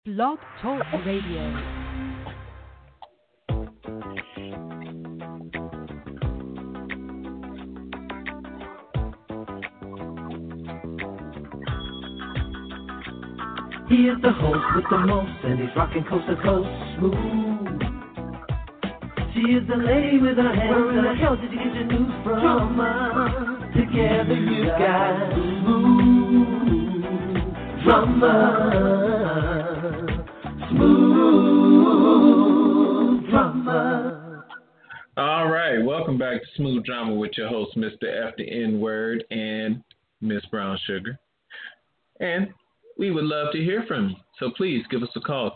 Blog Talk Radio. He is the host with the most, and he's rocking coast to coast smooth. She is the lady with her hands. Where in the hell did you get your news from? Drama. Together you got smooth drama. Smooth drama. All right, welcome back to Smooth Drama with your host, Mr. F the N-Word and Miss Brown Sugar. And we would love to hear from you. So please give us a call.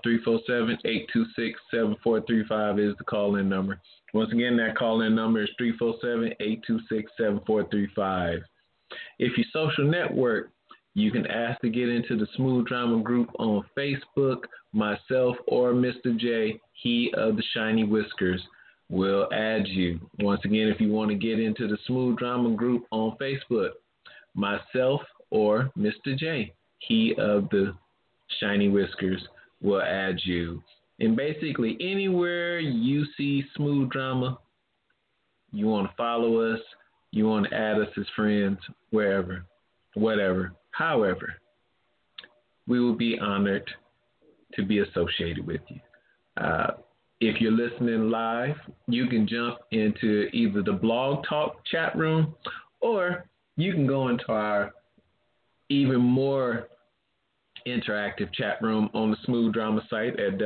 347-826-7435 is the call-in number. Once again, that call-in number is 347-826-7435. If you social network, you can ask to get into the Smooth Drama group on Facebook. Myself or Mr. J, he of the Shiny Whiskers, will add you. Once again, if you want to get into the Smooth Drama group on Facebook, myself or Mr. J, he of the Shiny Whiskers, will add you. And basically, anywhere you see Smooth Drama, you want to follow us, you want to add us as friends, wherever, whatever, however, we will be honored to be associated with you. If you're listening live, you can jump into either the Blog Talk chat room, or you can go into our even more interactive chat room on the Smooth Drama site at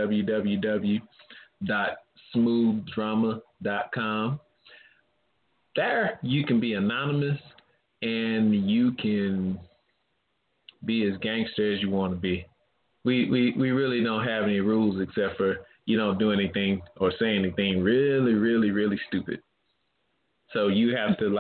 www.smoothdrama.com. There you can be anonymous and you can be as gangster as you want to be. We really don't have any rules except for you don't do anything or say anything really, really, really stupid. So you have to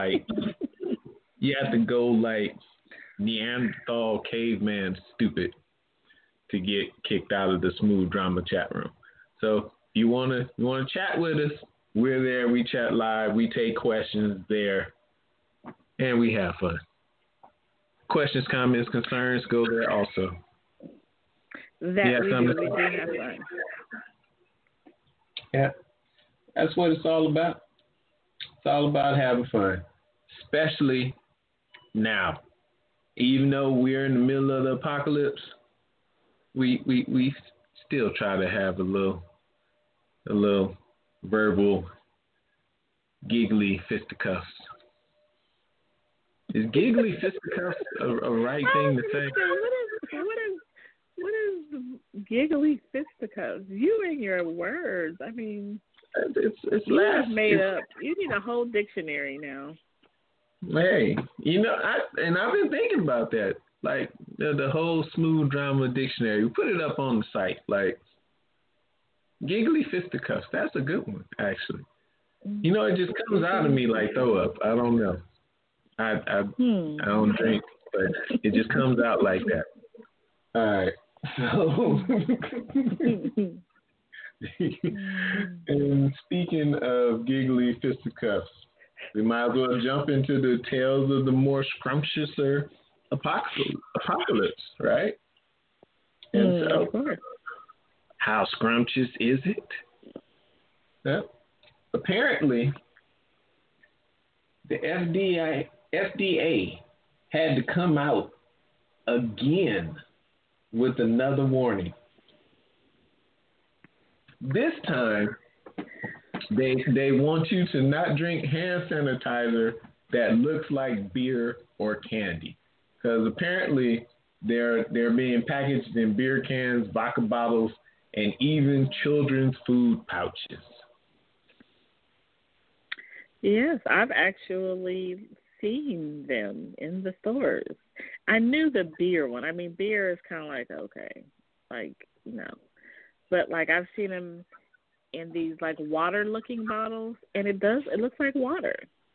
go like Neanderthal caveman stupid to get kicked out of the Smooth Drama chat room. So if you wanna chat with us, we're there. We chat live. We take questions there, and we have fun. Questions, comments, concerns, go there also. We do have fun. Yeah, that's what it's all about. It's all about having fun, especially now. Even though we're in the middle of the apocalypse, we still try to have a little verbal giggly fisticuffs. Is giggly fisticuffs a right thing to say? What is giggly fisticuffs? You and your words. I mean, it's you have made up. You need a whole dictionary now. Hey, I've been thinking about that. Like the whole Smooth Drama dictionary. We put it up on the site. Like giggly fisticuffs. That's a good one, actually. It just comes out of me like throw up. I don't know. I don't drink, but it just comes out like that. All right. So, and speaking of giggly fisticuffs, we might as well jump into the tales of the more scrumptiouser apocalypse, right? And so, how scrumptious is it? Well, apparently, the FDA had to come out again with another warning. This time, they want you to not drink hand sanitizer that looks like beer or candy, because apparently they're being packaged in beer cans, vodka bottles, and even children's food pouches. Yes, I've actually seen them in the stores. I knew the beer one. I mean, beer is kind of like, okay, but like I've seen them in these like water-looking bottles, and it looks like water.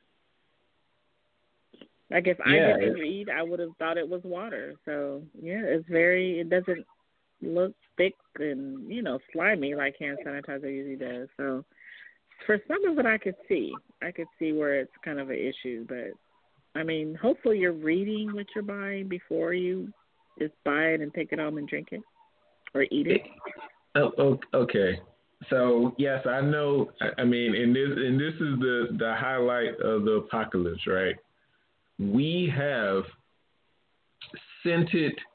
Like if I didn't read, I would have thought it was water. So yeah, it doesn't look thick and slimy like hand sanitizer usually does. So for some of it, I could see where it's kind of an issue, but I mean, hopefully you're reading what you're buying before you just buy it and take it home and drink it. or eat it. Oh, okay. So yes, I know. I mean, and this is the highlight of the apocalypse, right? We have scented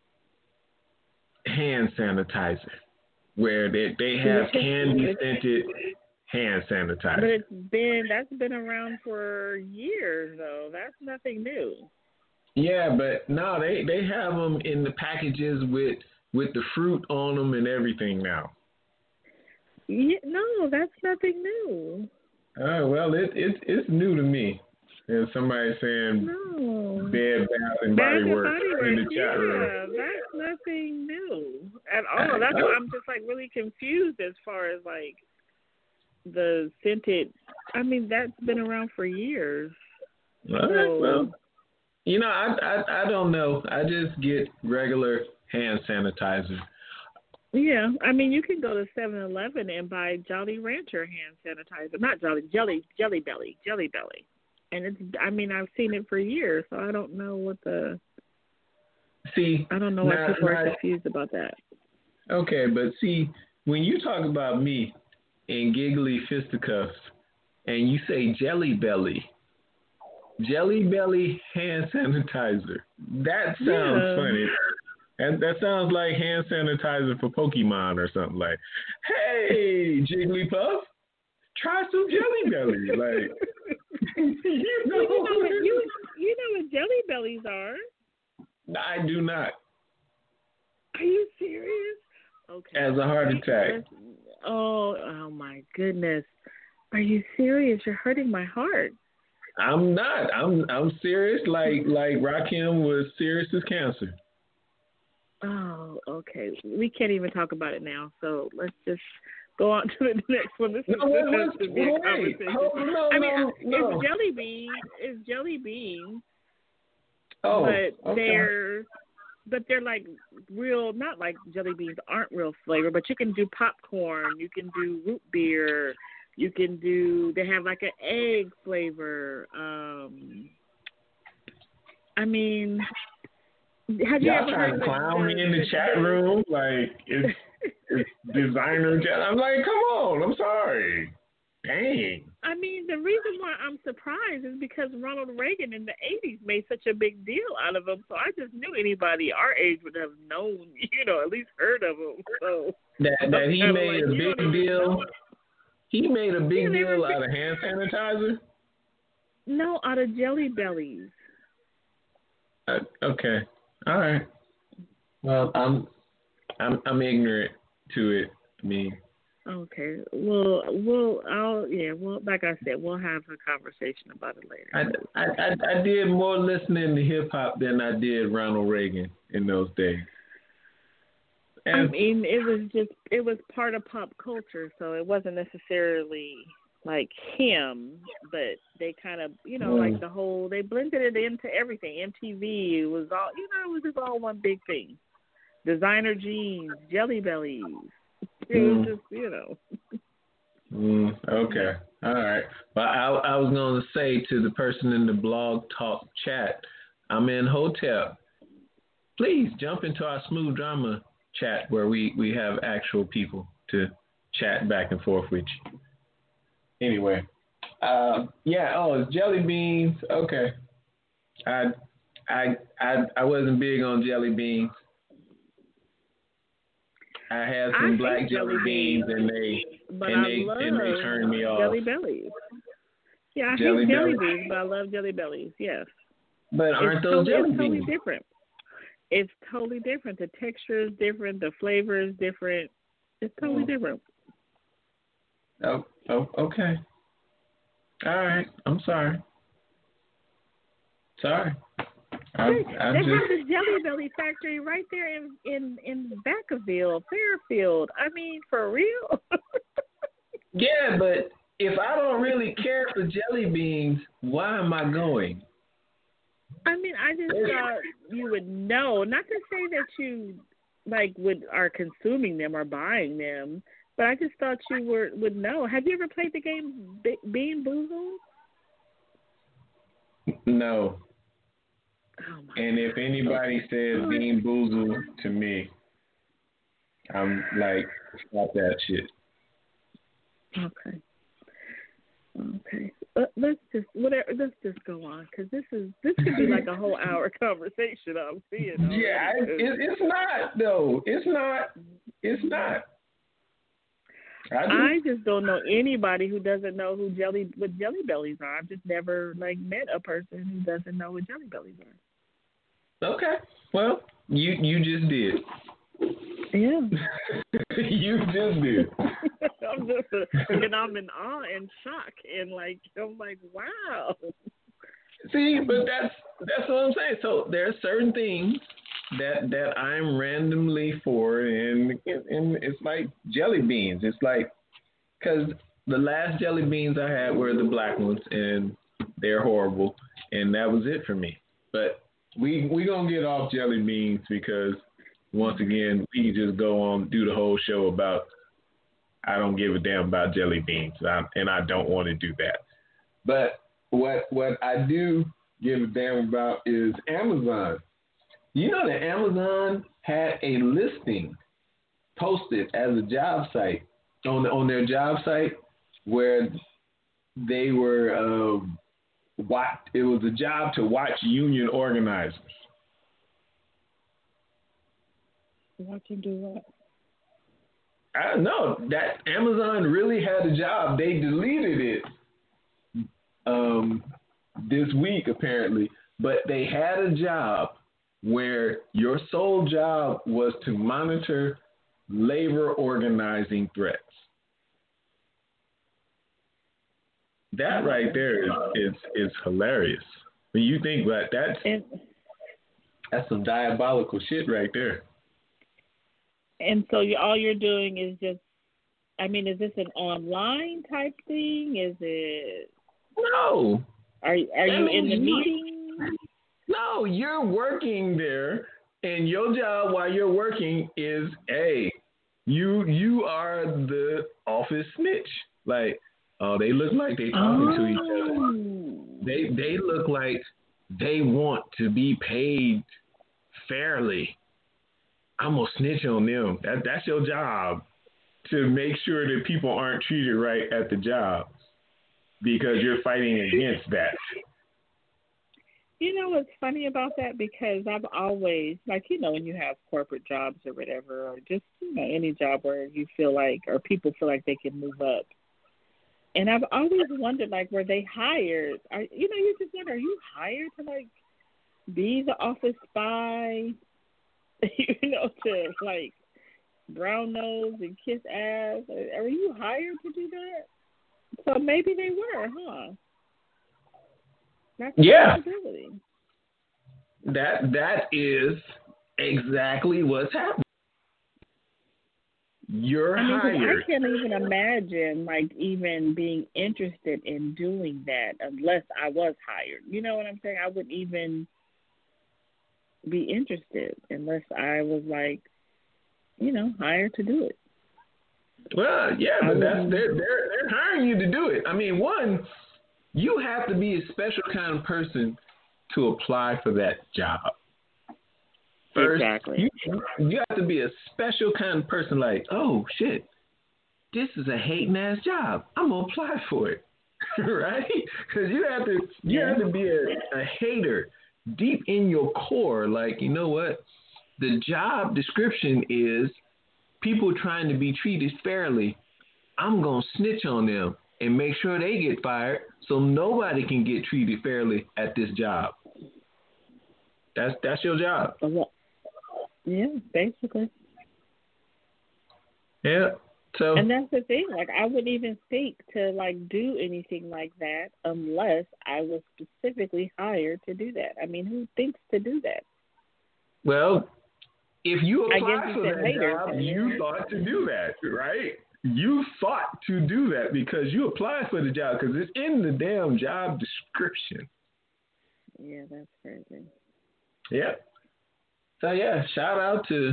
hand sanitizer, where they have candy scented hand sanitizer. But that's been around for years, though. That's nothing new. Yeah, but no, they have them in the packages with the fruit on them and everything now. Yeah, no, that's nothing new. Oh well, it's new to me. There's somebody saying Bed Bath and Body Works in the chat room. Yeah, that's nothing new at all. That's why I'm just like really confused as far as like the scented. I mean, that's been around for years. All right, well, you know, I don't know. I just get regular hand sanitizer. Yeah, I mean, you can go to 7-Eleven and buy Jolly Rancher hand sanitizer. Not Jelly Belly. And it's, I mean, I've seen it for years, so I don't know what I don't know why people are confused about that. Okay, but see, when you talk about me and giggly fisticuffs, and you say Jelly Belly hand sanitizer, that sounds funny. And that sounds like hand sanitizer for Pokemon or something like, hey, Jigglypuff, try some Jelly Belly. Like, you know what Jelly Bellies are. I do not. Are you serious? Okay. As a heart attack. Oh my goodness. Are you serious? You're hurting my heart. I'm not. I'm serious. Like Rakim was serious as cancer. Oh, okay. We can't even talk about it now. So let's just go on to the next one. This is a conversation. It's jelly beans. Oh, but they're like real, not like jelly beans aren't real flavor, but you can do popcorn, you can do root beer, they have like an egg flavor. I mean, have you ever trying to clown me in the chat room? Like, it's designer chat. I'm like, come on, I'm sorry. Dang. I mean, the reason why I'm surprised is because Ronald Reagan in the 80s made such a big deal out of them. So I just knew anybody our age would have known, at least heard of them. So that he made a big deal. He made a big deal out of hand sanitizer? No, out of Jelly Bellies. Okay. All right. Well, I'm ignorant to it. I mean. Okay. Well, like I said, we'll have a conversation about it later. I did more listening to hip hop than I did Ronald Reagan in those days. And I mean, it was part of pop culture, so it wasn't necessarily like him, but they kind of, like the whole, they blended it into everything. MTV, it was all, it was just all one big thing. Designer jeans, Jelly Bellies. It was just, Okay. All right. Well, I was going to say to the person in the Blog Talk chat, I'm in Hotep. Please jump into our Smooth Drama chat where we have actual people to chat back and forth with you. Anyway. It's jelly beans. Okay. I wasn't big on jelly beans. I had some black jelly beans and they turned me off. Jelly Bellies. Yeah, I hate jelly beans, but I love Jelly Bellies. Yes. But aren't those jelly beans? It's totally different. It's totally different. The texture is different. The flavor is different. It's totally different. Oh, okay. All right. I'm sorry. They have the Jelly Belly factory right there in Vacaville, Fairfield. I mean, for real? Yeah, but if I don't really care for jelly beans, why am I going? I mean, I just thought you would know. Not to say that you are consuming them or buying them, but I just thought you would know. Have you ever played the game Bean Boozled? No. Oh my and if anybody says Bean Boozled to me, I'm like, stop that shit. Okay. Let's just go on, because this could be like a whole hour conversation. I'm seeing. Yeah, it's not though. It's not. I just don't know anybody who doesn't know what Jelly Bellies are. I've just never met a person who doesn't know what Jelly Bellies are. Okay. Well, you just did. Yeah. You just did. I'm in awe and shock, and I'm like, wow. See, but that's what I'm saying. So there are certain things that I'm randomly for, and it's like jelly beans. It's like, because the last jelly beans I had were the black ones, and they're horrible, and that was it for me. But we gonna get off jelly beans, because once again we just go on do the whole show about I don't give a damn about jelly beans, and I don't want to do that. But what I do give a damn about is Amazon. You know that Amazon had a listing posted as a job site on their job site where they were it was a job to watch union organizers. Watch them do what? I don't know. That Amazon really had a job. They deleted it this week apparently, but they had a job where your sole job was to monitor labor organizing threats. That right there is hilarious. When you think about that's some diabolical shit right there. And so all you're doing is just, is this an online type thing? Is it? No. Are you in the meeting? No, you're working there, and your job while you're working is, hey, you are the office snitch. Like, oh, they look like they talking to each other. They look like they want to be paid fairly. I'm gonna snitch on them. That's your job, to make sure that people aren't treated right at the job, because you're fighting against that. You know what's funny about that? Because I've always, when you have corporate jobs or whatever, or just, any job where you feel like, or people feel like they can move up. And I've always wondered, were they hired? You just wonder, are you hired to, be the office spy? To brown nose and kiss ass? Are you hired to do that? So maybe they were, huh? That's a possibility. That is exactly what's happening. You're hired. I can't even imagine even being interested in doing that unless I was hired. You know what I'm saying? I wouldn't even be interested unless I was hired to do it. Well, yeah, but they're hiring you to do it. One, you have to be a special kind of person to apply for that job. First, exactly. You have to be a special kind of person. Like, oh shit, this is a hating ass job. I'm gonna apply for it, right? Because you have to be a hater deep in your core. Like, you know what? The job description is people trying to be treated fairly. I'm gonna snitch on them and make sure they get fired, so nobody can get treated fairly at this job. That's your job. Yeah, basically. Yeah. So. And that's the thing. I wouldn't even think to do anything like that unless I was specifically hired to do that. Who thinks to do that? Well, if you apply for that job, later, you thought to do that, right? You thought to do that because you applied for the job, because it's in the damn job description. Yeah, that's crazy. Yeah. So yeah, shout out to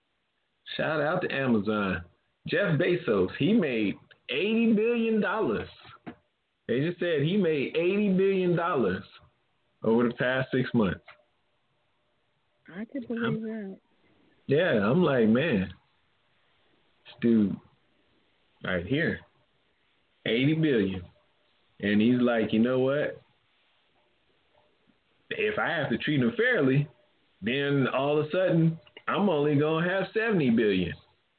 Amazon. Jeff Bezos, he made $80 billion. They just said he made $80 billion over the past 6 months. I can believe that. Yeah, I'm like, man, dude right here, 80 billion. And he's like, you know what? If I have to treat him fairly, then all of a sudden I'm only gonna have 70 billion.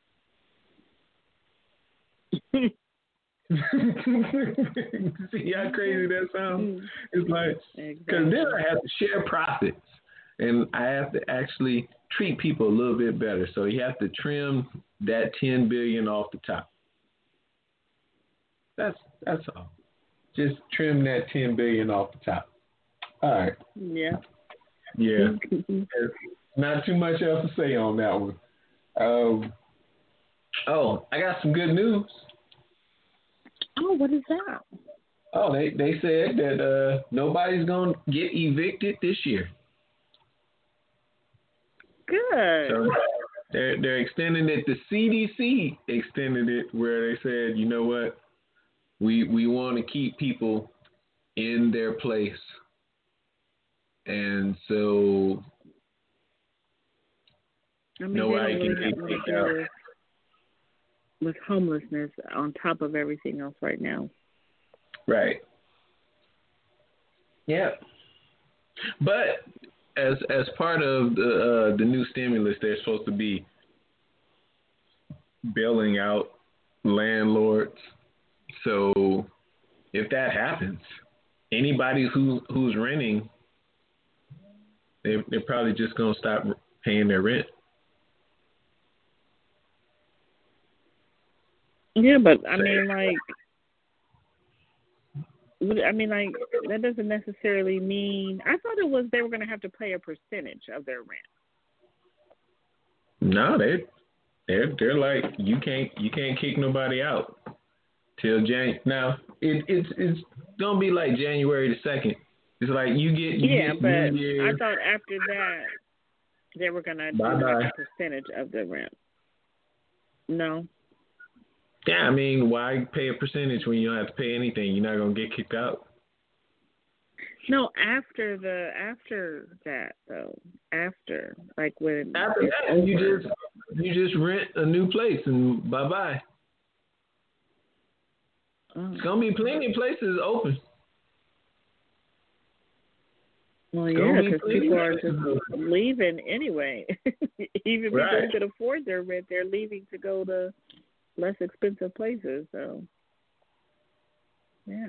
See how crazy that sounds? It's like, because then I have to share profits, and I have to actually treat people a little bit better. So you have to trim that 10 billion off the top. That's all. Just trim that 10 billion off the top. All right. Yeah. Yeah. Not too much else to say on that one. I got some good news. Oh, what is that? Oh, they said that nobody's going to get evicted this year. Good. So they're extending it. The CDC extended it where they said, you know what? We want to keep people in their place. And so nobody can get kicked out. With homelessness on top of everything else right now. Right. Yeah. But as part of the new stimulus, they're supposed to be bailing out landlords. So if that happens, anybody who's renting, they're probably just gonna stop paying their rent. Yeah, but I mean, that doesn't necessarily mean. I thought it was they were going to have to pay a percentage of their rent. No, they're like, you can't kick nobody out till January. Now it's gonna be like January the 2nd. It's like you get but New Year. I thought after that they were going to do a percentage of the rent. No. Yeah, I mean, why pay a percentage when you don't have to pay anything? You're not gonna get kicked out. No, after that though. After that, you just rent a new place and bye bye. Oh. It's gonna be plenty of places open. Well, yeah, because people are just leaving anyway. Even people who could afford their rent, they're leaving to go to less expensive places. So, yeah.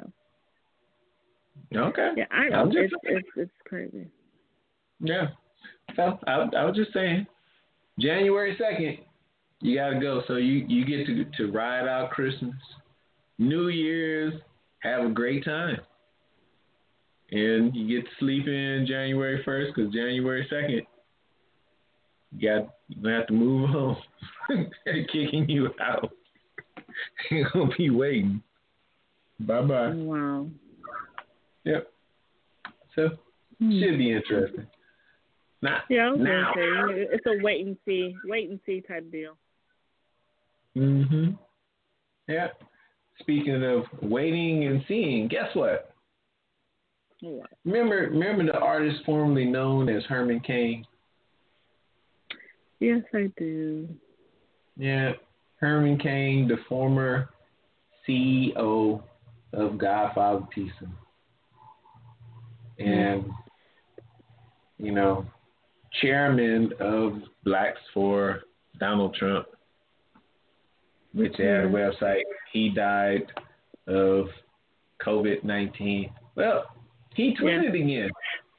Okay. Yeah, it's crazy. Yeah. So I was just saying, January 2nd, you gotta go. So you get to ride out Christmas, New Year's, have a great time. And you get to sleep in January 1st because January 2nd, you're going to have to move home. They're kicking you out. You're going to be waiting. Bye-bye. Wow. Yep. So, should be interesting. I was going to say, it's a wait and see type deal. Mm-hmm. Yeah. Speaking of waiting and seeing, guess what? Yeah. Remember the artist formerly known as Herman Cain? Yes, I do. Yeah, Herman Cain, the former CEO of Godfather Pizza. And, chairman of Blacks for Donald Trump, which had a website. He died of COVID-19. Well, he tweeted again.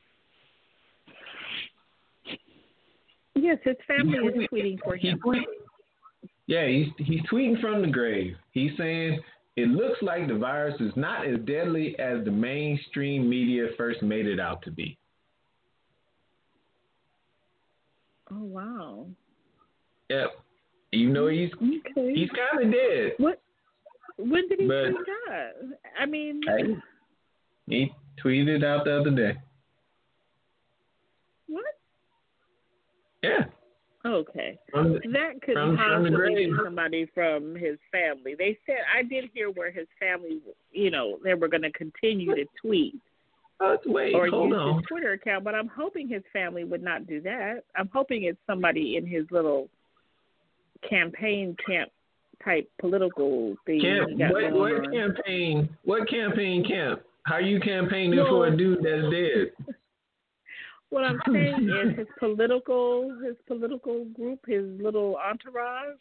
Yes, his family is tweeting for him. He's tweeting from the grave. He's saying, it looks like the virus is not as deadly as the mainstream media first made it out to be. Oh, wow. Yep. Even though he's kind of dead. What? When did he tweet that? I mean... He tweeted out the other day. What? Yeah. Okay. That could possibly be somebody from his family. They said, I did hear where his family, they were going to continue to tweet. Wait, or hold use on. his Twitter account, but I'm hoping his family would not do that. I'm hoping it's somebody in his little campaign camp type political thing. What campaign camp? How you campaigning for a dude that's dead? What I'm saying is his political group, his little entourage.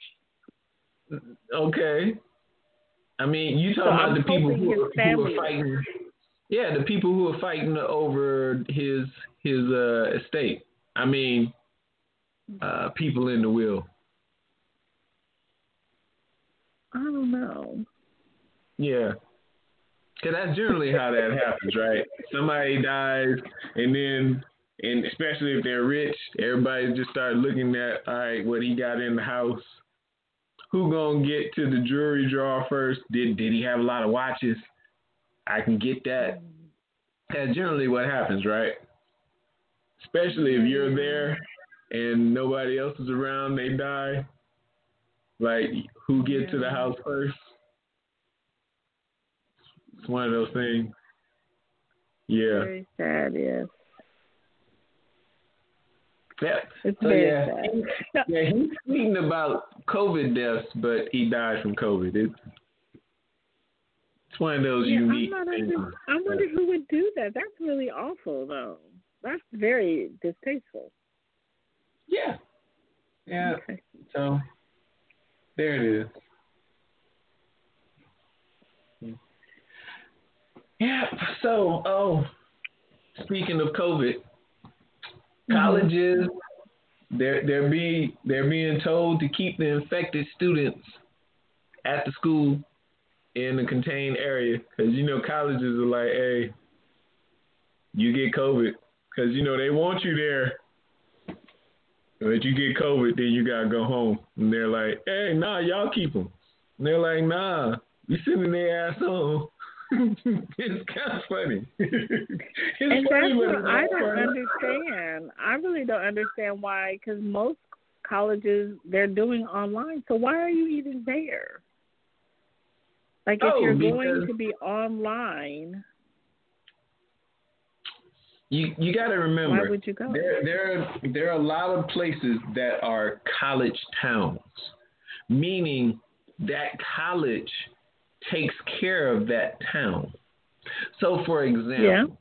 Okay. I mean, you talking about the people who are fighting. Yeah, the people who are fighting over his estate. I mean, people in the will. I don't know. Yeah. Because that's generally how that happens, right? Somebody dies, and especially if they're rich, everybody just start looking at, all right, what he got in the house. Who gonna get to the jewelry drawer first? Did he have a lot of watches? I can get that. That's generally what happens, right? Especially if you're there and nobody else is around, they die. Like, who gets to the house first? It's one of those things. Yeah. Very sad, yes. Yeah. It's very sad. Yeah, he's tweeting about COVID deaths, but he died from COVID. It's one of those unique things. I wonder who would do that. That's really awful, though. That's very distasteful. Yeah. Yeah. Okay. So, there it is. Yeah. So, speaking of COVID, colleges, they're being told to keep the infected students at the school in a contained area, because colleges are like, hey, you get COVID, because they want you there. But if you get COVID, then you gotta go home. And they're like, hey, nah, y'all keep them. And they're like, nah, we sending their ass home. It's kind of funny. And that's what I don't understand. I really don't understand why, because most colleges, they're doing online. So why are you even there? Like, if you're going to be online, you got to remember, why would you go? There are a lot of places that are college towns, meaning that college takes care of that town. So, for example,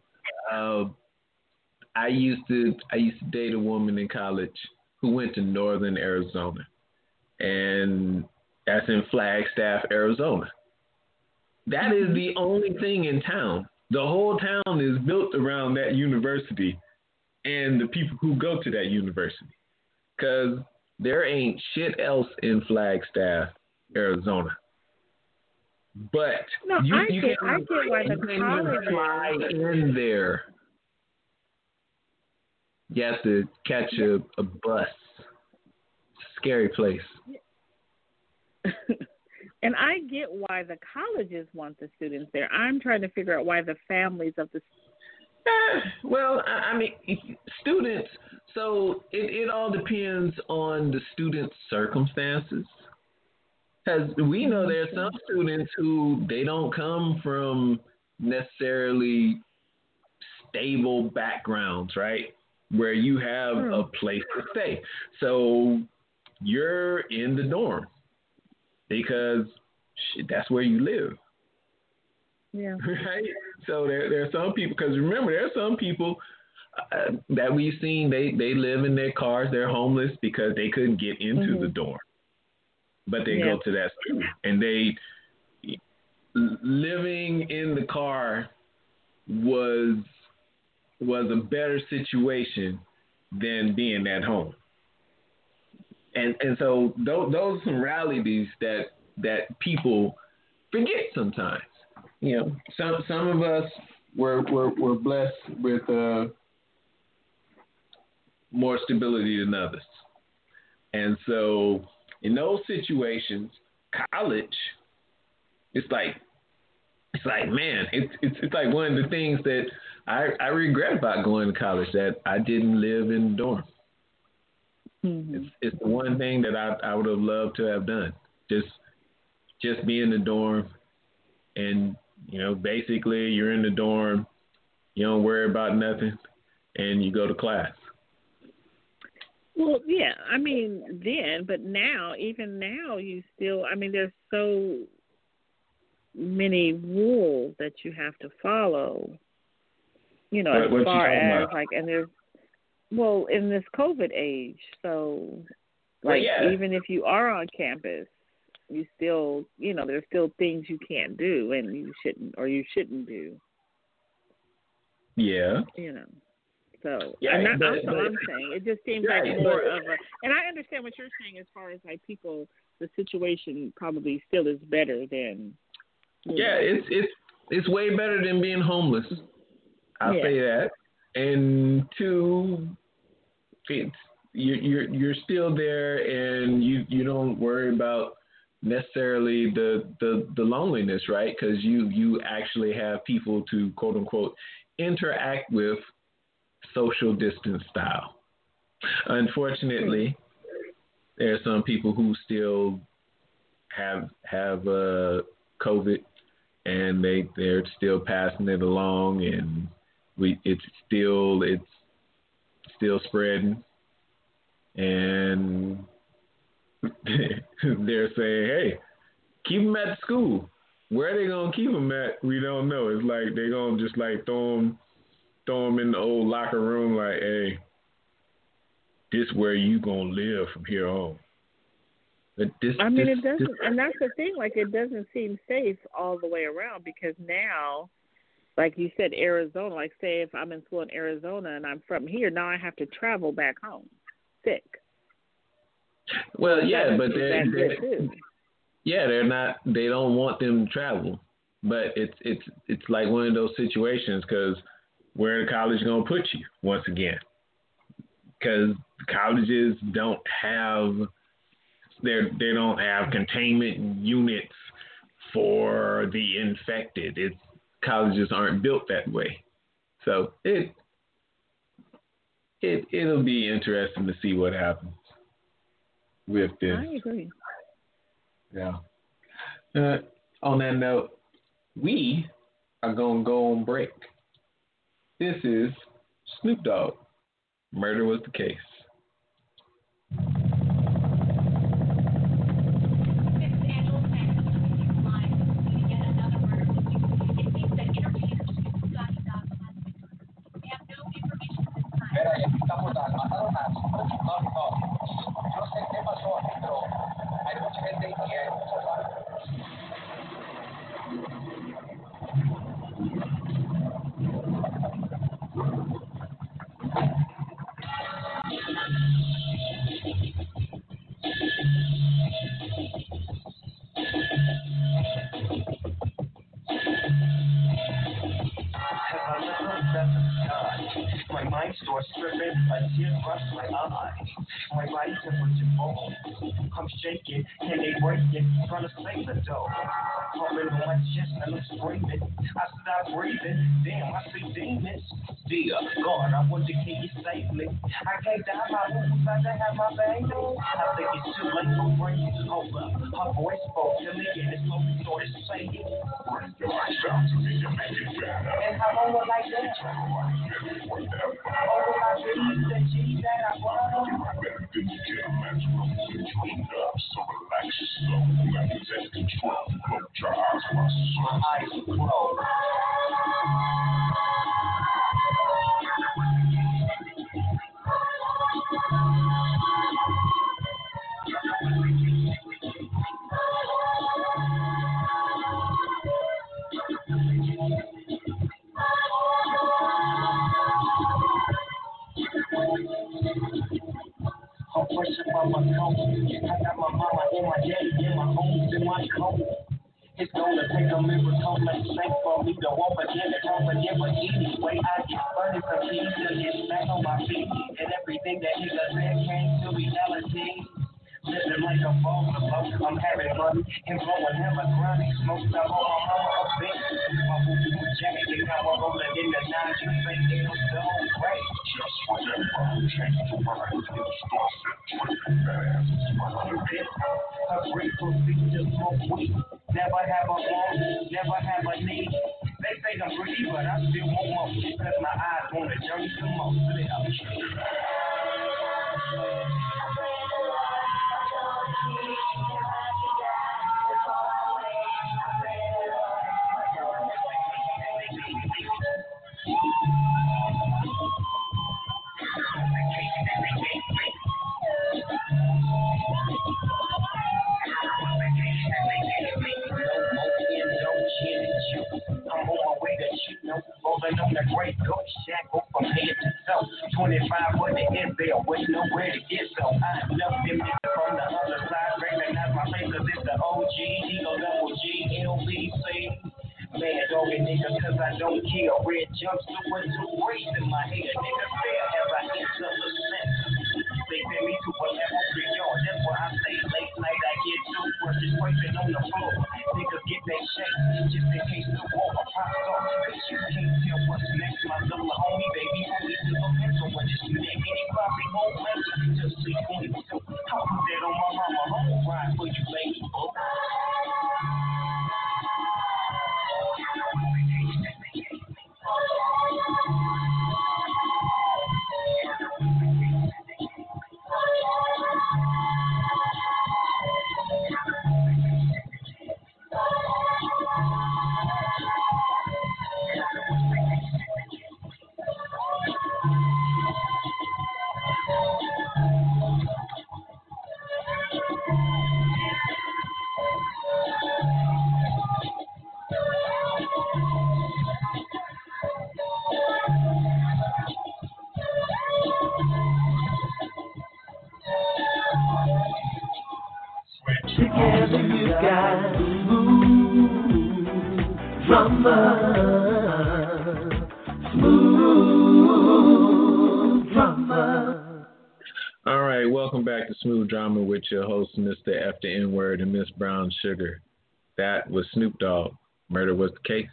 I used to date a woman in college who went to Northern Arizona, and that's in Flagstaff, Arizona. That is the only thing in town. The whole town is built around that university and the people who go to that university, because there ain't shit else in Flagstaff, Arizona. But I get why the college fly in there. You have to catch a bus. Scary place. And I get why the colleges want the students there. I'm trying to figure out why the families of the well, I mean, students. So it all depends on the student's circumstances. Because we know there are some students who they don't come from necessarily stable backgrounds, right? Where you have a place to stay. So you're in the dorm because that's where you live. Yeah. Right? So there are some people, because remember, there are some people that we've seen, they live in their cars, they're homeless because they couldn't get into the dorm. But they go to that school, and living in the car was a better situation than being at home. And so those are some realities that people forget sometimes. Some of us were blessed with more stability than others, and so in those situations, college, it's like man, it's like one of the things that I regret about going to college, that I didn't live in the dorm. Mm-hmm. It's the one thing that I would have loved to have done. Just be in the dorm, and basically you're in the dorm, you don't worry about nothing, and you go to class. Well, yeah, I mean then, but now, even now, you still. I mean, there's so many rules that you have to follow. You know, as far as like, and there's well in this COVID age, so like even if you are on campus, you still, you know, there's still things you can't do and you shouldn't do. Yeah. You know. So, and that's also I'm saying. It just seems like more of a, and I understand what you're saying as far as like people, the situation probably still is better than. Yeah, it's way better than being homeless. I'll say that. And two, you're still there, and you don't worry about necessarily the loneliness, right? Because you actually have people to quote unquote interact with, social distance style. Unfortunately, there are some people who still have COVID, and they're still passing it along, and it's still spreading, and they're saying, hey, keep them at the school. Where are they gonna keep them at? We don't know. It's like they're gonna just like throw them in the old locker room, like, hey, this where you gonna live from here on. It doesn't, and that's the thing. Like, it doesn't seem safe all the way around because now, like you said, Arizona. Like, say if I'm in school in Arizona and I'm from here, now I have to travel back home, sick. Well, yeah, but they're not. They don't want them to travel, but it's like one of those situations because. Where the college going to put you once again? Because colleges don't have they don't have containment units for the infected. Colleges aren't built that way, so it'll be interesting to see what happens with this. I agree. Yeah. On that note, we are going to go on break. This is Snoop Dogg. Murder Was the Case. My mind starts tripping, a tear rush my eye. My body temperature falls. I'm shaking, and they breaking, trying to save the dough. Pumping on my chest, and I'm screaming. I stop breathing, damn, I see demons. Dear God, I wonder can you save me? I can't die, my moves, I can have my baby. I think it's too late for brains. Hold up, her voice spoke to me, and it slowly started saying, bring your eyes down to me to make it better. And how long will I live? Oh, will I believe the G that I want? You are better than you can imagine. When you wake up, so relax yourself. Let me take control. Close your eyes, my son. My eyes are closed. I'm fresh about my coat. I got my mama and my daddy and my homies in my coat. It's gonna take a miracle, like safe for me to walk again and talk again. But anyway, I get burning from keys to get back on my feet. And everything that nigga said came to reality. Living like a ball of blow. I'm having money and blowing hella grinding. Smoked up on my mama a bit. My boo-boo was jacket, now I'm rolling in the 9 to say it was so great. Just whatever, change your mind. It starts at tripping fast. A grateful seat to smoke weed. Never have a want, never have a need. They say I'm pretty, but I still want more. Cause my eyes on the journey to most of them. I'm on my way to shoot, no, rolling on the great ghost shack, go from head to toe. 25 with the Isbell, with nowhere to get, so I love them niggas from the other side, recognize my face, cause it's the OG, Eagle Double G, LBC. Man, doggy nigga, cause I don't care. Red jumpsuit with two braids in my head, nigga, fair as I enter the center. They send me to a level 3 yard, that's why I say late night I get two brushes scraping on the floor. Niggas get that shake, just in case the water pops off. Cause you can't tell what's next, my little homie, baby, homie, to the pencil. When this nigga, he probably won't make it, just sleep on it. So, I'll put that on my mama, home ride for you, lady, boy. Together you got smooth drama, smooth drama. All right, welcome back to Smooth Drama with your host, Mr. F the N-Word and Miss Brown Sugar. That was Snoop Dogg. Murder was the case.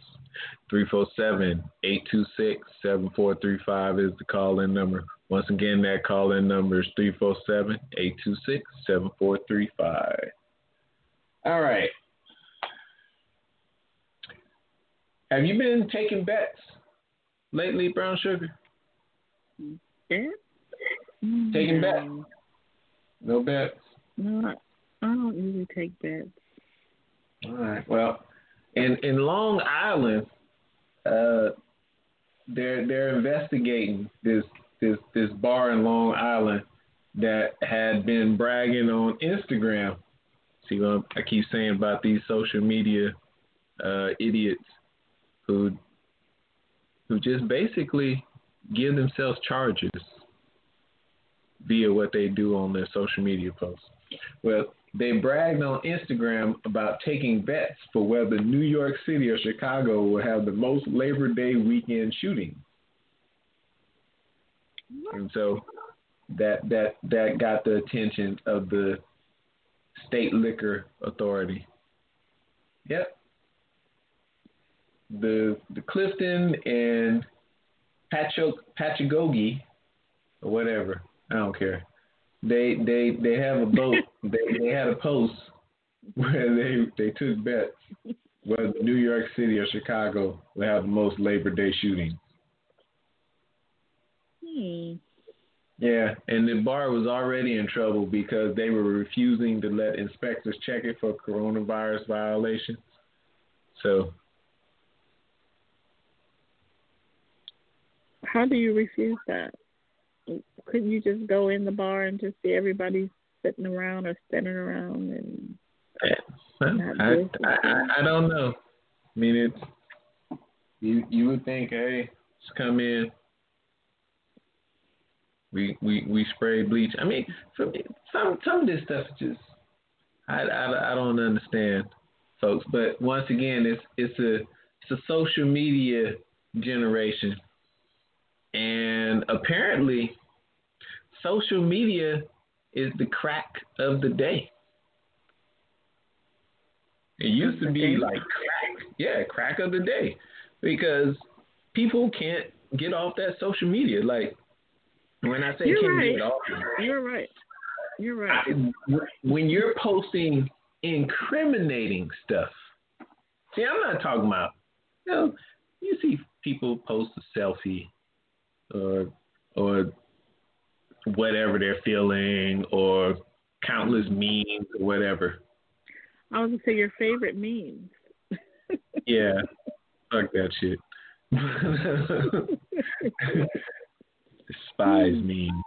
347-826-7435 is the call-in number. Once again, that call-in number is 347-826-7435. All right. Have you been taking bets lately, Brown Sugar? Yeah. Taking bets? No bets? No, I don't usually take bets. All right. Well, in Long Island, they're investigating this bar in Long Island that had been bragging on Instagram. See what I keep saying about these social media idiots who just basically give themselves charges via what they do on their social media posts. Well, they bragged on Instagram about taking bets for whether New York City or Chicago will have the most Labor Day weekend shootings. And so that got the attention of the State Liquor Authority. Yep. The Clifton and Pachagogi or whatever. I don't care. They have a vote. they had a post where they took bets whether New York City or Chicago will have the most Labor Day shootings. Yeah, and the bar was already in trouble because they were refusing to let inspectors check it for coronavirus violations. So, how do you refuse that? Couldn't you just go in the bar and just see everybody sitting around or standing around and? I don't know. I mean, it's you would think, hey, just come in. We spray bleach. I mean, for me, some of this stuff is just I don't understand, folks. But once again, it's a social media generation, and apparently, social media is the crack of the day. It used to be like crack of the day, because people can't get off that social media. Like, when I say can't get off, you're right. When you're posting incriminating stuff, see, I'm not talking about, you see people post a selfie or whatever they're feeling or countless memes or whatever. I was going to say your favorite memes. Yeah, fuck that shit. Despise memes.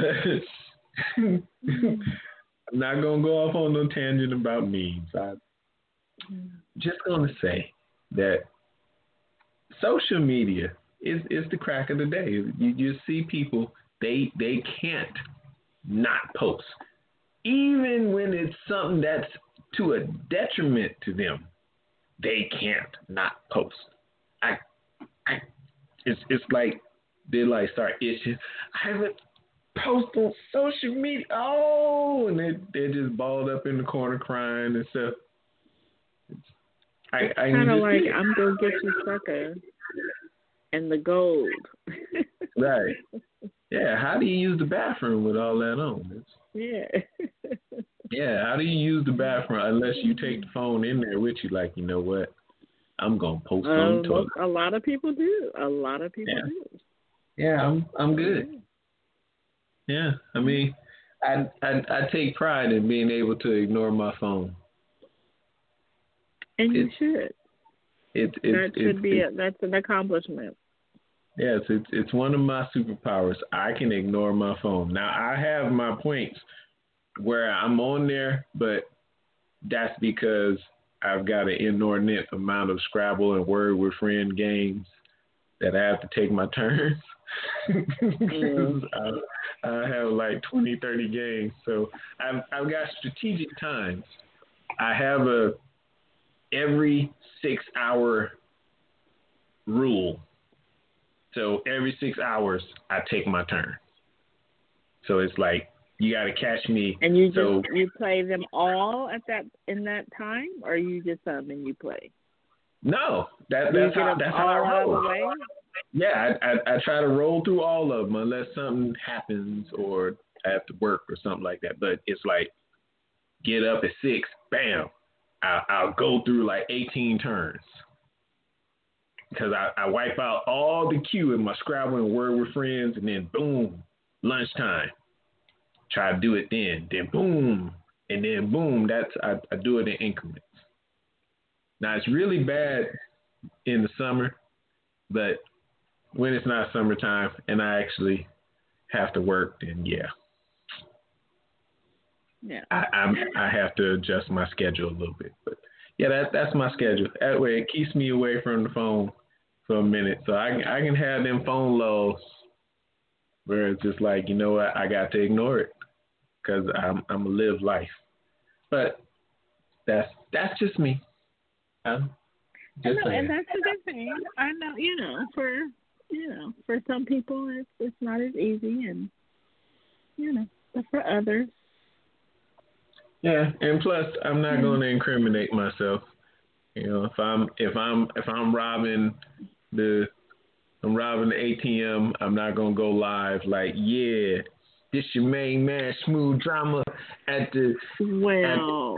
I'm not going to go off on no tangent about memes. I'm just going to say that social media is the crack of the day. You see people, they can't not post. Even when it's something that's to a detriment to them, they can't not post. It's like they like start itching. I haven't posted on social media. Oh, and they're just balled up in the corner crying and stuff. It's kind of like I'm gonna get you, sucker, and the gold. Right. Yeah. How do you use the bathroom with all that on? Yeah. How do you use the bathroom unless you take the phone in there with you? Like, you know what? I'm gonna post on the toilet. A lot of people do. Do. Yeah, I'm good. Yeah, I mean, I take pride in being able to ignore my phone. And you should. That's an accomplishment. Yes, it's one of my superpowers. I can ignore my phone. Now I have my points where I'm on there, but that's because I've got an inordinate amount of Scrabble and Word with Friend games that I have to take my turns. I have like 20, 30 games. So I've got strategic times. I have every 6 hour rule. So every 6 hours I take my turn. So it's like, you got to catch me. And you play them all in that time, or you just and you play? No, that's how I roll. Yeah, I try to roll through all of them unless something happens or I have to work or something like that. But it's like, get up at 6, bam, I'll go through like 18 turns because I wipe out all the cue in my Scrabble and Word with Friends, and then boom, lunchtime. Try to do it then boom, and then boom. I do it in increments. Now it's really bad in the summer, but when it's not summertime and I actually have to work, then I have to adjust my schedule a little bit. But yeah, that's my schedule. That way it keeps me away from the phone for a minute, so I can have them phone lulls where it's just like, you know what, I got to ignore it because I'm gonna live life. But that's just me. And that's a good thing. I know, for some people it's not as easy, and but for others. Yeah, and plus I'm not going to incriminate myself. If I'm robbing the ATM, I'm not gonna go live like, yeah, this your main man, Smooth Drama at the. Well,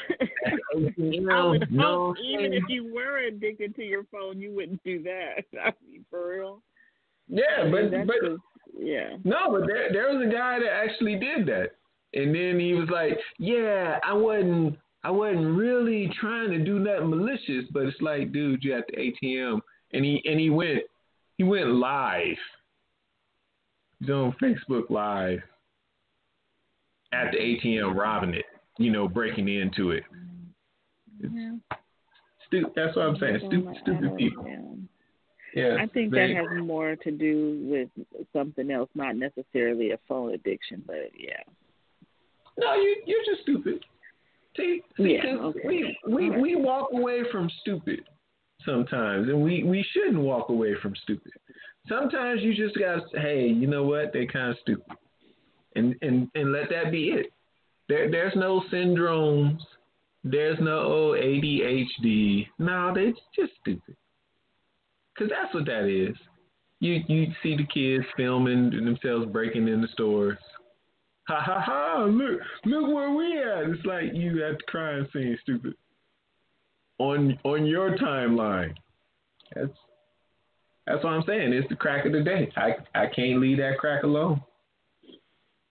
I would no, hope even if you were addicted to your phone, you wouldn't do that. I mean, for real. Yeah, but yeah. No, but there was a guy that actually did that, and then he was like, yeah, I wasn't really trying to do nothing malicious, but it's like, dude, you're at the ATM. And he went live. He's on Facebook Live at the ATM robbing it, breaking into it. That's what I'm saying. Stupid people. Yeah, I think that has more to do with something else, not necessarily a phone addiction, but yeah. No, you're just stupid. See, okay. We walk away from stupid sometimes, and we shouldn't walk away from stupid. Sometimes you just gotta say, hey, you know what? They're kind of stupid, and let that be it. There's no syndromes. There's no ADHD. No, they're just stupid. Cause that's what that is. You see the kids filming themselves breaking in the stores. Ha ha ha! Look where we at. It's like you at the crime scene, stupid. On your timeline. That's what I'm saying. It's the crack of the day. I can't leave that crack alone.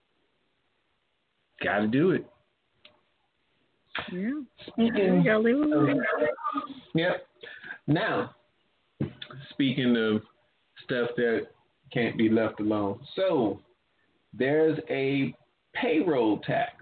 got to do it. Yeah. Speaking Y'all leave it of, alone. yep. Now, speaking of stuff that can't be left alone, so there's a payroll tax,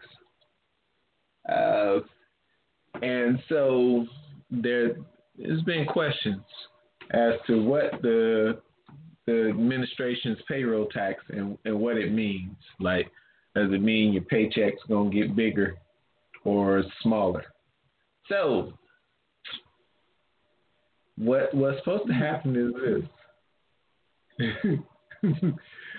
and so there's been questions as to what the administration's payroll tax and what it means. Like, does it mean your paycheck's gonna get bigger or smaller? So, what's supposed to happen is this: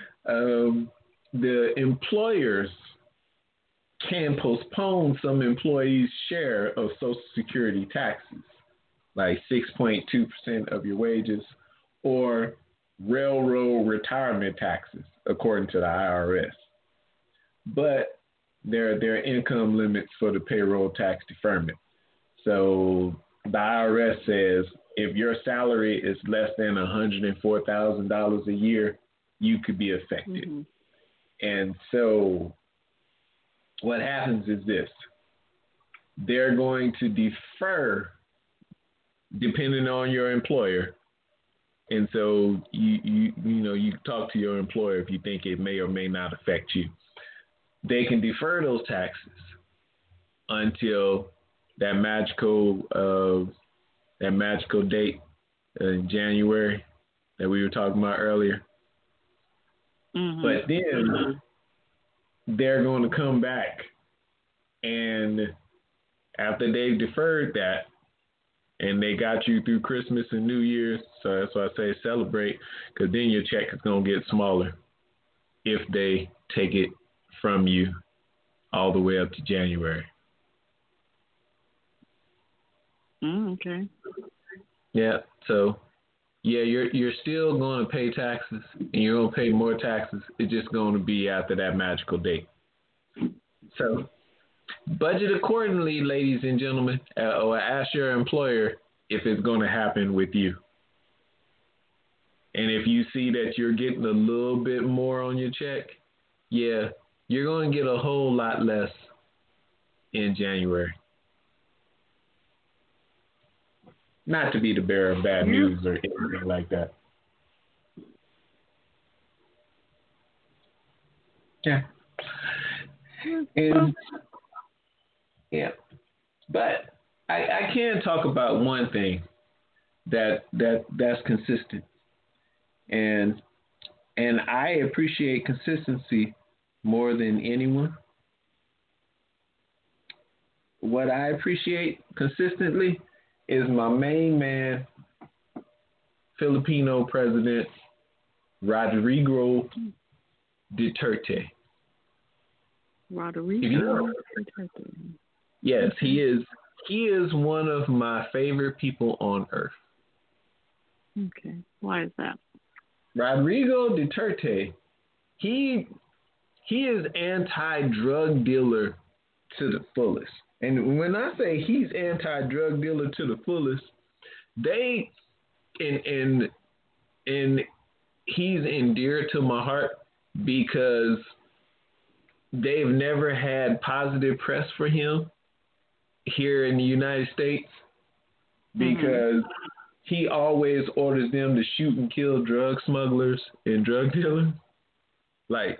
the employers can postpone some employees' share of Social Security taxes, like 6.2% of your wages, or railroad retirement taxes, according to the IRS. But there are income limits for the payroll tax deferment. So the IRS says if your salary is less than $104,000 a year, you could be affected. Mm-hmm. And so what happens is this: they're going to defer depending on your employer. And so you talk to your employer if you think it may or may not affect you. They can defer those taxes until that magical date in January that we were talking about earlier. Mm-hmm. But then they're going to come back, and after they've deferred that, and they got you through Christmas and New Year's, so that's why I say celebrate, because then your check is going to get smaller if they take it from you all the way up to January. Okay. Yeah, so you're still going to pay taxes, and you're going to pay more taxes. It's just going to be after that magical date. So budget accordingly, ladies and gentlemen, or ask your employer if it's going to happen with you. And if you see that you're getting a little bit more on your check, yeah, you're going to get a whole lot less in January. Not to be the bearer of bad news or anything like that. Yeah. And yeah, but I can talk about one thing that's consistent, and I appreciate consistency more than anyone. What I appreciate consistently is my main man, Filipino President Rodrigo Duterte. Rodrigo. Yes, he is. He is one of my favorite people on earth. Okay, why is that? Rodrigo Duterte, he is anti-drug dealer to the fullest. And when I say he's anti-drug dealer to the fullest, they and he's endeared to my heart because they've never had positive press for him here in the United States, because he always orders them to shoot and kill drug smugglers and drug dealers. Like,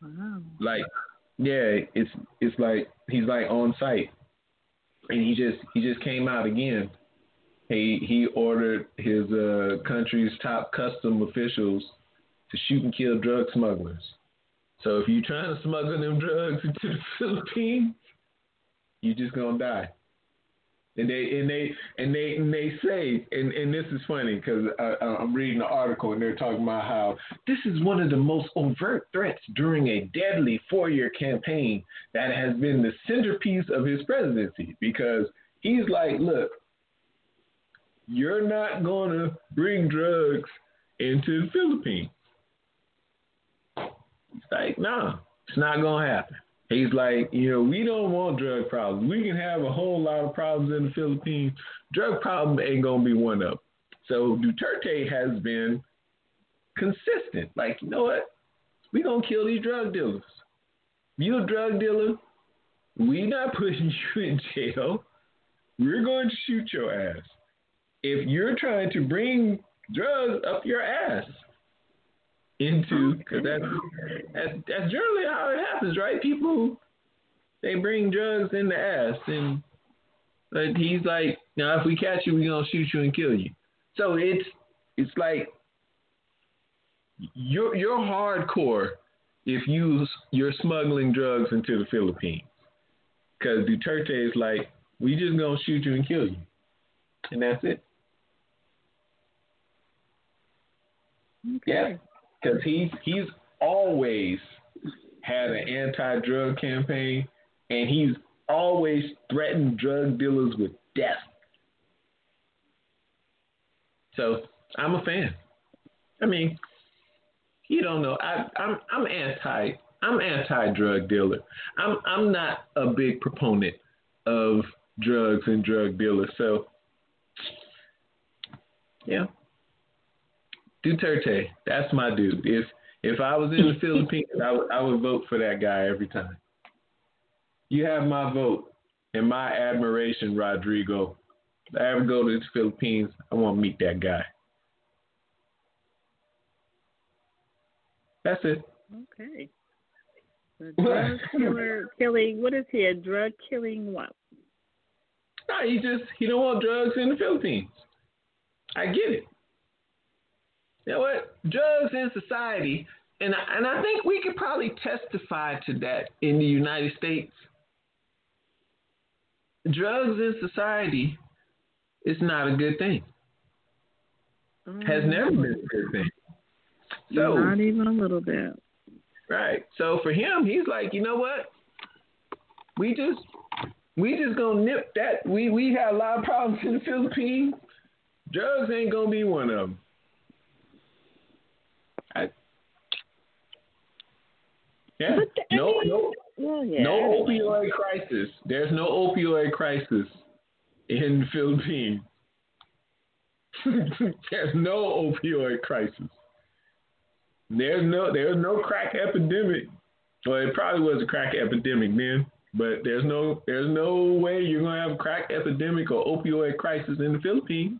yeah, it's like he's like on site, and he just came out again. He ordered his country's top custom officials to shoot and kill drug smugglers. So if you're trying to smuggle them drugs into the Philippines, you're just gonna die. And they say, and this is funny because I'm reading the article and they're talking about how this is one of the most overt threats during a deadly 4-year campaign that has been the centerpiece of his presidency, because he's like, look, you're not gonna bring drugs into the Philippines. He's like, no, it's not gonna happen. He's like, we don't want drug problems. We can have a whole lot of problems in the Philippines. Drug problem ain't going to be one of them. So Duterte has been consistent. Like, you know what? We're going to kill these drug dealers. If you're a drug dealer we're not putting you in jail. We're going to shoot your ass if you're trying to bring drugs up your ass into, because that's generally how it happens, right? People, they bring drugs in the ass, and but he's like, now if we catch you, we're gonna shoot you and kill you. So it's like you're hardcore if you're smuggling drugs into the Philippines, because Duterte is like, we just gonna shoot you and kill you, and that's it. Okay. Yeah, because he's always had an anti-drug campaign, and he's always threatened drug dealers with death. So I'm a fan. I mean, you don't know. I'm anti-drug dealer. I'm not a big proponent of drugs and drug dealers. So yeah, Duterte, that's my dude. If I was in the Philippines, I would vote for that guy every time. You have my vote and my admiration, Rodrigo. If I ever go to the Philippines, I want to meet that guy. That's it. Okay. The drug killer killing. What is he? A drug killing what? No, he don't want drugs in the Philippines. I get it. You know what? Drugs in society, and I think we could probably testify to that in the United States. Drugs in society is not a good thing. Has never been a good thing. So, not even a little bit. Right. So for him, he's like, you know what? We just gonna nip that. We had a lot of problems in the Philippines. Drugs ain't gonna be one of them. Yeah. No opioid crisis. There's no opioid crisis in the Philippines. There's no opioid crisis. There's no crack epidemic. Well, it probably was a crack epidemic then, but there's no way you're gonna have a crack epidemic or opioid crisis in the Philippines.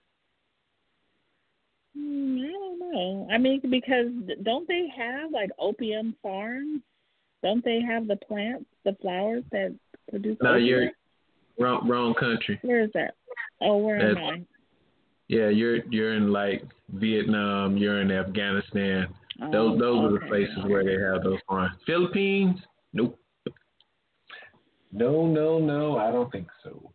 I don't know. I mean, because don't they have like opium farms? Don't they have the plants, the flowers that produce opium? You're wrong country. Where is that? Oh, where am I? Yeah, you're in like Vietnam. You're in Afghanistan. Those are the places where they have those farms. Philippines? Nope. No. I don't think so.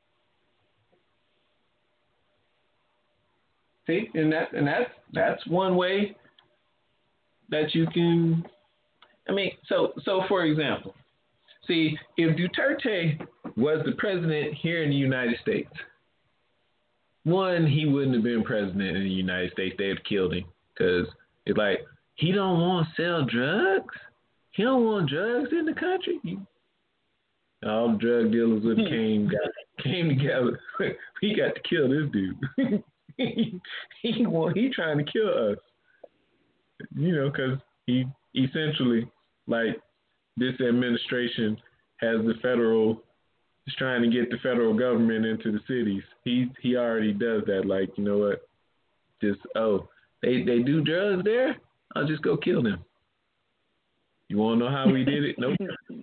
See, and that's one way that you can. I mean, so for example, see, if Duterte was the president here in the United States, one, he wouldn't have been president in the United States. They'd have killed him because it's like he don't want to sell drugs. He don't want drugs in the country. All the drug dealers would have came together. We got to kill this dude. he trying to kill us, because he essentially, like, this administration is trying to get the federal government into the cities. He already does that. Like, you know what? Just they do drugs there. I'll just go kill them. You want to know how we did it? Nope.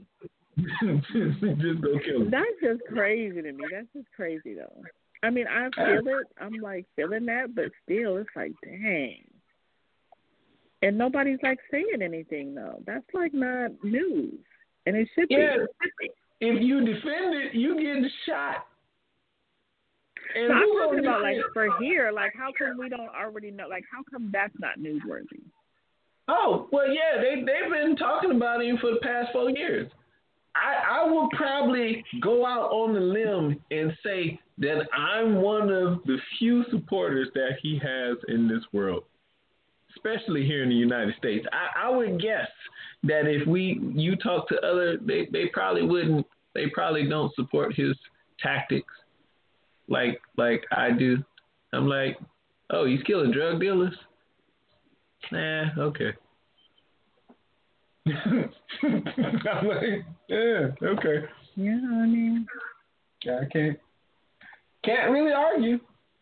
Just go kill them. That's just crazy to me. That's just crazy though. I mean, I feel it. I'm like feeling that, but still, it's like, dang. And nobody's like saying anything though. That's like not news, and it should be. Yeah, if you defend it, you get shot. And I'm talking about like for here. Like, how come we don't already know? Like, how come that's not newsworthy? Oh, well, yeah, they've been talking about him for the past 4 years. I will probably go out on the limb and say that I'm one of the few supporters that he has in this world, especially here in the United States. I would guess that if you talk to other, they probably wouldn't. They probably don't support his tactics like I do. I'm like, oh, he's killing drug dealers? Nah, okay. I'm like, yeah, okay. Yeah, I mean, I can't really argue.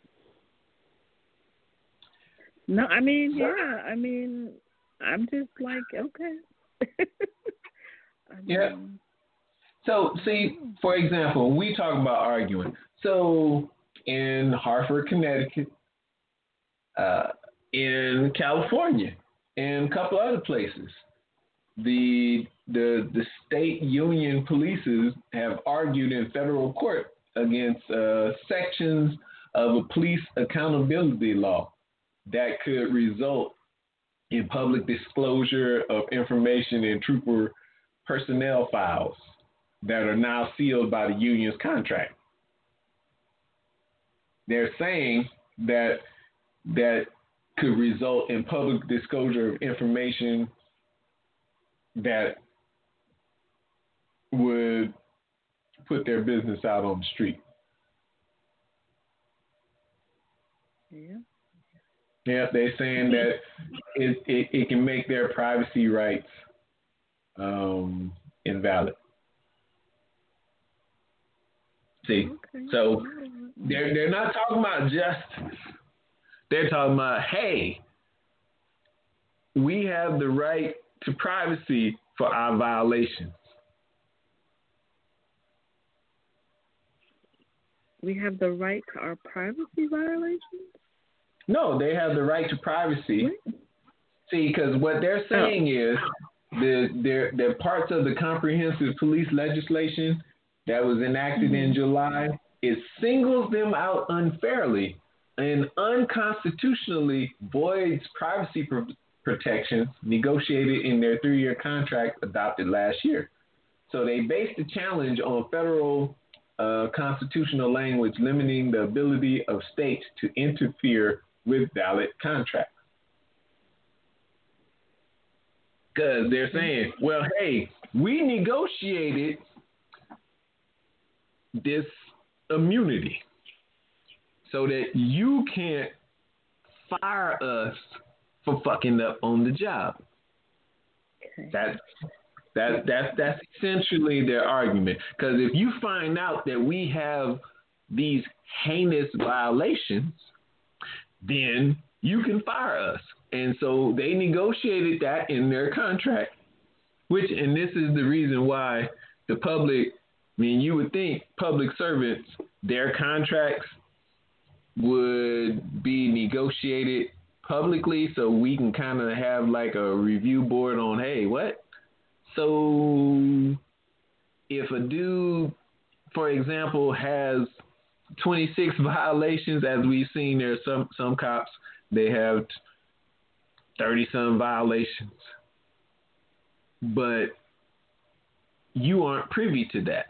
No, I mean, yeah, I mean, I'm just like, okay. Yeah. So, see, for example, we talk about arguing. So, in Hartford, Connecticut, in California, and a couple other places, the state union polices have argued in federal court against sections of a police accountability law that could result in public disclosure of information in trooper personnel files that are now sealed by the union's contract. They're saying that could result in public disclosure of information that would put their business out on the street. Yeah. Yeah, they're saying that it can make their privacy rights invalid. See, Okay. so they're not talking about justice. They're talking about, hey, we have the right to privacy for our violations. We have the right to our privacy violations? No, they have the right to privacy. What? See, because what they're saying is the parts of the comprehensive police legislation that was enacted in July, it singles them out unfairly and unconstitutionally voids privacy protections negotiated in their 3-year contract adopted last year. So they based the challenge on federal constitutional language limiting the ability of states to interfere with valid contracts. Because they're saying, well, hey, we negotiated this immunity so that you can't fire us for fucking up on the job. Okay. That's essentially their argument. Because if you find out that we have these heinous violations, then you can fire us. And so they negotiated that in their contract, and this is the reason why the public, I mean, you would think public servants, their contracts would be negotiated publicly so we can kind of have like a review board on, hey, what? So if a dude, for example, has 26 violations, as we've seen, there's some cops, they have 30-some violations, but you aren't privy to that.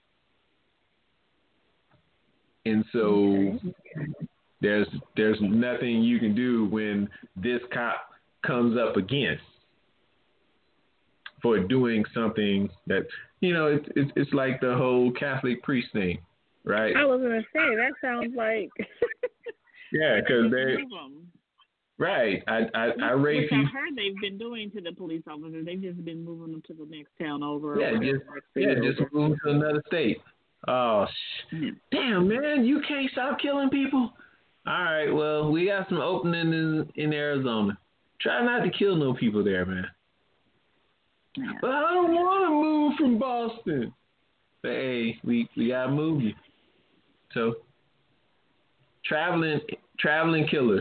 And so there's nothing you can do when this cop comes up again for doing something that, you know, it's like the whole Catholic priest thing, right? I was going to say, that sounds like... Yeah, because they... Right. I rate people. I've heard they've been doing to the police officers. They've just been moving them to the next town over. Just move to another state. Oh, damn, man, you can't stop killing people. All right, well, we got some openings in Arizona. Try not to kill no people there, man. Yeah. But I don't want to move from Boston. But hey, we gotta move you. So, traveling killers.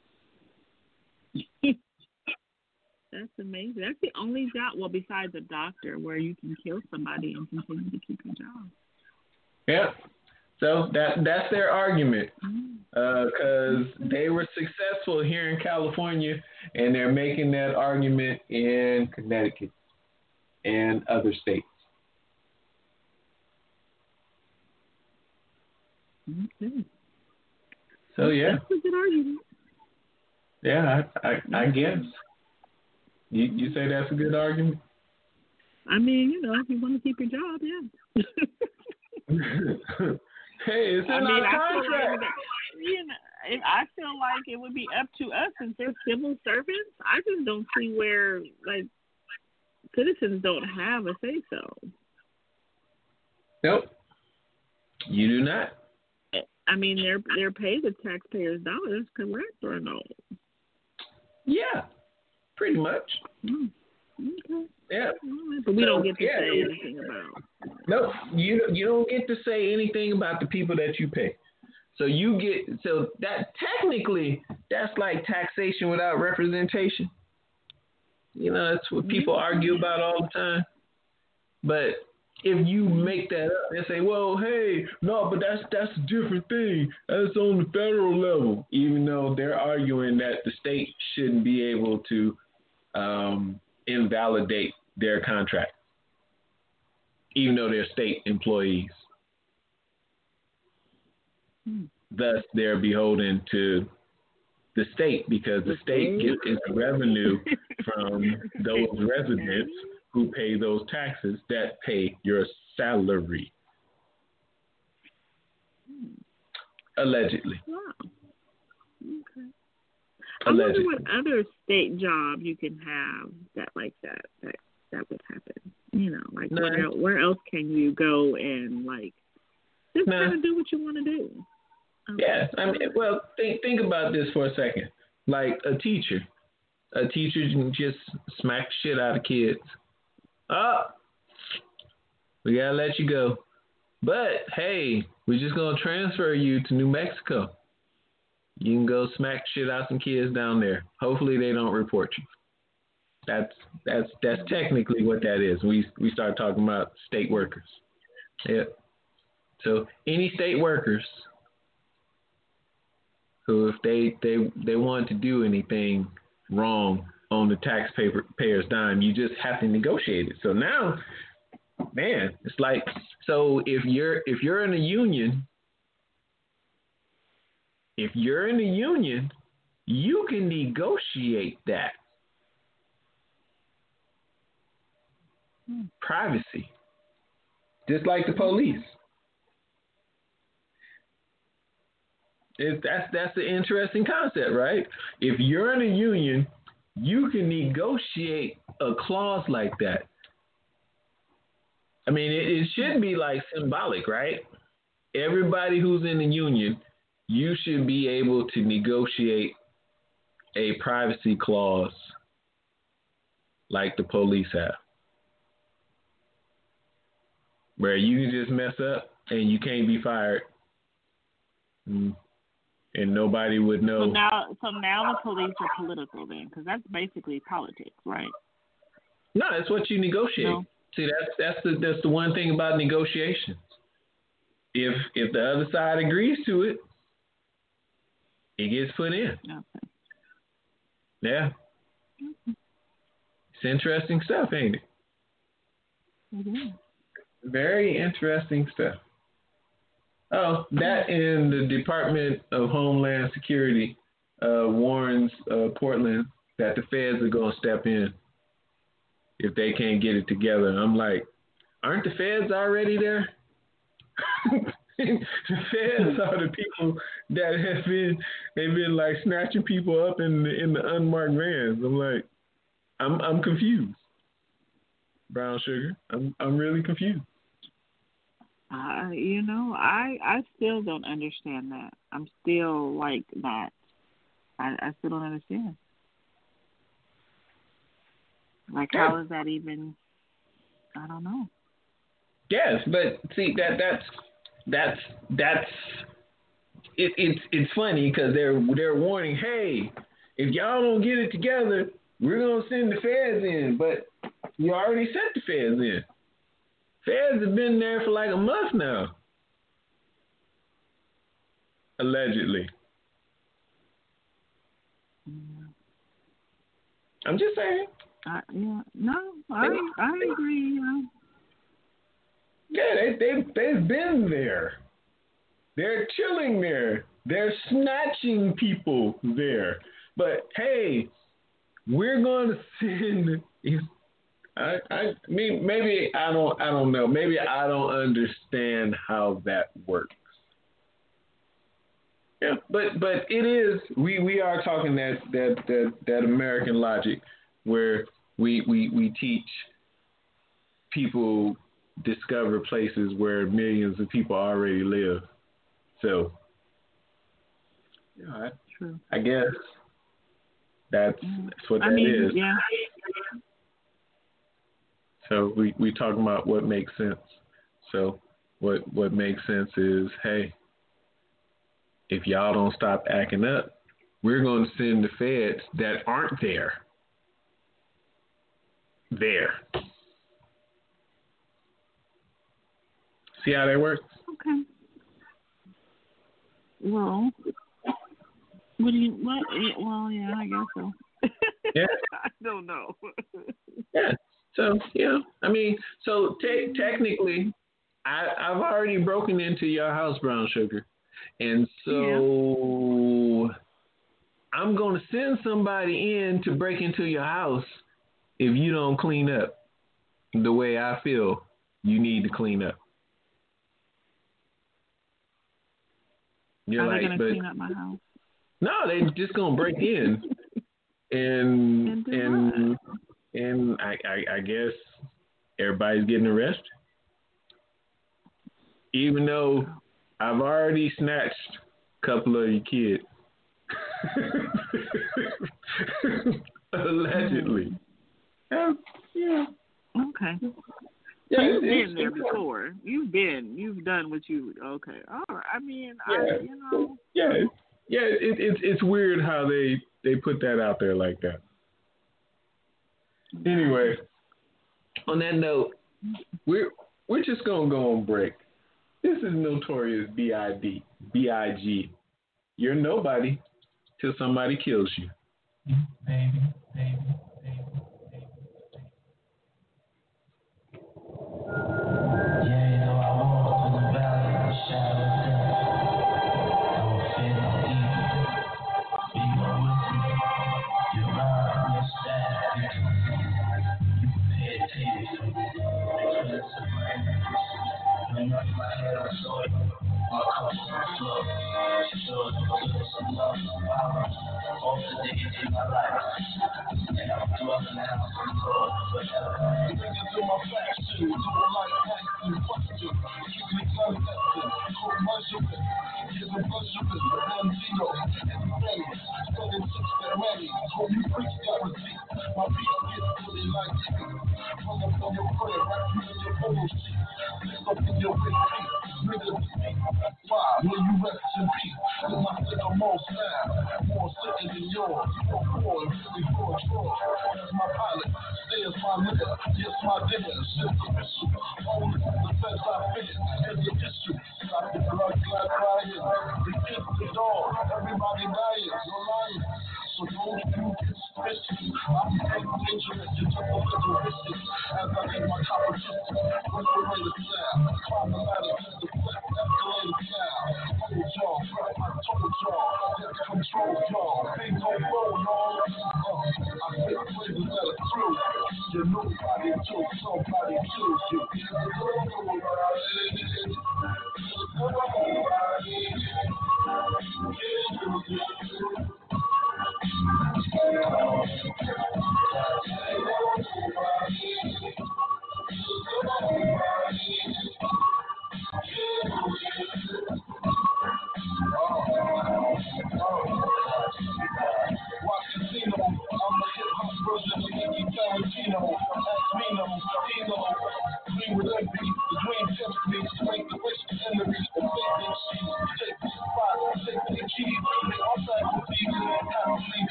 That's amazing. That's the only job, well, besides a doctor, where you can kill somebody and continue to keep your job. Yeah. So that's their argument, because they were successful here in California, and they're making that argument in Connecticut and other states. Okay. So yeah. That's a good argument. Yeah, I guess. You say that's a good argument? I mean, you know, if you want to keep your job, yeah. Hey, it's in our contract. I feel like it would be up to us since they're civil servants. I just don't see where, like, citizens don't have a say-so. Nope. You do not. I mean, they're paid with taxpayers' dollars, correct or no? Yeah, pretty much. Okay. Yeah. But we don't get to say anything about. Nope. You don't get to say anything about the people that you pay. So that technically that's like taxation without representation. That's what people argue about all the time. But if you make that up and say, well, hey, no, but that's a different thing. That's on the federal level, even though they're arguing that the state shouldn't be able to invalidate their contract, even though they're state employees. Thus, they're beholden to the state because the state gets its revenue from those residents who pay those taxes that pay your salary. Allegedly. Wow. Okay. I wonder what other state job you can have that would happen. Like where else can you go and like just kind of do what you want to do? Okay. Yeah, I mean, well, think about this for a second. Like a teacher can just smack shit out of kids. Oh, we gotta let you go. But hey, we're just gonna transfer you to New Mexico. You can go smack shit out some kids down there. Hopefully they don't report you. That's technically what that is. We start talking about state workers. Yeah. So any state workers who, if they want to do anything wrong on the taxpayer's dime, you just have to negotiate it. So now, man, it's like, so if you're in a union, you can negotiate that. Privacy. Just like the police. That's the interesting concept, right? If you're in a union, you can negotiate a clause like that. I mean, it should be like symbolic, right? Everybody who's in the union, you should be able to negotiate a privacy clause like the police have, where you can just mess up and you can't be fired. And nobody would know. So now the police are political then, because that's basically politics, right? No, that's what you negotiate. No. See, that's the one thing about negotiations. If the other side agrees to it, it gets put in. Okay. Yeah. Mm-hmm. It's interesting stuff, ain't it? Mm-hmm. Very interesting stuff. Oh, that and the Department of Homeland Security warns Portland that the feds are going to step in if they can't get it together. And I'm like, aren't the feds already there? The feds are the people that they've been like snatching people up in the unmarked vans. I'm like, I'm confused. Brown sugar, I'm really confused. I still don't understand that. I'm still like not. I still don't understand. Like, how is that even? I don't know. Yes, but see that's it's funny because they're warning, hey, if y'all don't get it together, we're gonna send the feds in. But you already sent the feds in. Feds have been there for like a month now. Allegedly. I'm just saying. I agree. Yeah, they've been there. They're chilling there. They're snatching people there. But hey, we're going to send. Maybe I don't know. Maybe I don't understand how that works. Yeah, but it is. We are talking that American logic where we teach people discover places where millions of people already live. So, I guess that's what that is. Yeah. So we talking about what makes sense. So what makes sense is, hey, if y'all don't stop acting up, we're going to send the feds that aren't there. See how that works? Okay. Well, what? Well, yeah, I guess so. Yeah. I don't know. Yeah. So, I mean, so technically, I've already broken into your house, Brown Sugar. And so I'm going to send somebody in to break into your house if you don't clean up the way I feel you need to clean up. You're Are like, they going to clean up my house? No, they just going to break in. And I guess everybody's getting arrested. Even though I've already snatched a couple of your kids. Allegedly. Yeah. Okay. Yeah, so you've been there before. You've done what you. Okay. All right. I mean, Yeah. Yeah. It's weird how they put that out there like that. Anyway, on that note, we're just gonna go on break. This is Notorious B.I.G. You're nobody till somebody kills you. Baby.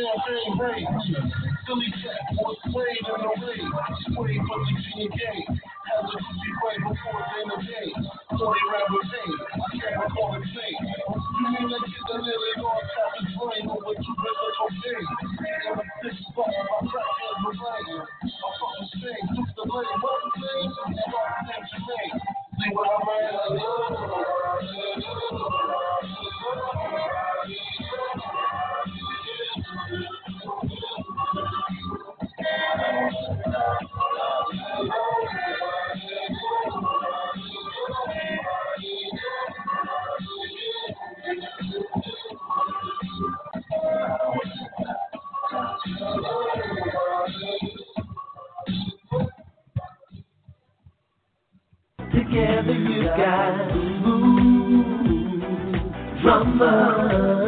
champagne rain. Silly cat was played in the rain. Sway for the junior game. Had to be right before the end of the game. 40 round with pain. I can't recall the name. You mean that kid that nearly lost half his brain over 2 bits of cocaine? And a 6 spot, my crackhead was lying. I fucking sing, took the blame. What the name? Start named Jermaine. See what I ran? Together you got smooth drama,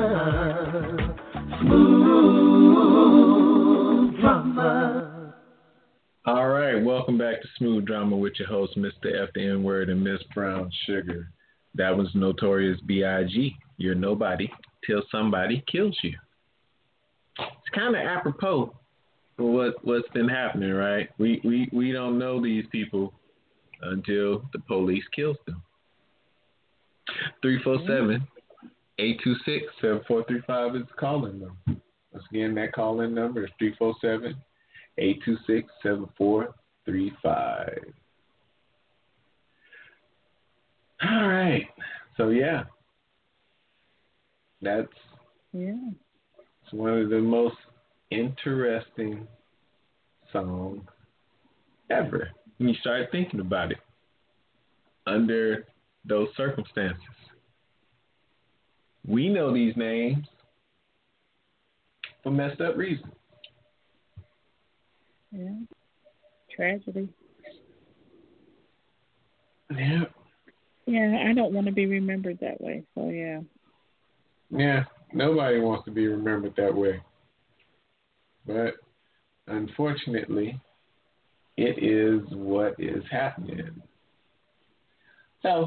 smooth drama. All right, welcome back to Smooth Drama with your host, Mr. F. the N-Word and Miss Brown Sugar. That was Notorious B.I.G. You're nobody till somebody kills you. It's kind of apropos for what's been happening, right? We don't know these people until the police kills them. 347-826-7435 is the call-in number. Once again, that call-in number is 347-826-7435. All right. So, yeah. That's one of the most interesting songs ever. When you start thinking about it, under those circumstances. We know these names for messed up reasons. Yeah. Tragedy. Yeah. Yeah, I don't want to be remembered that way, so yeah. Yeah, nobody wants to be remembered that way. But unfortunately, it is what is happening. So,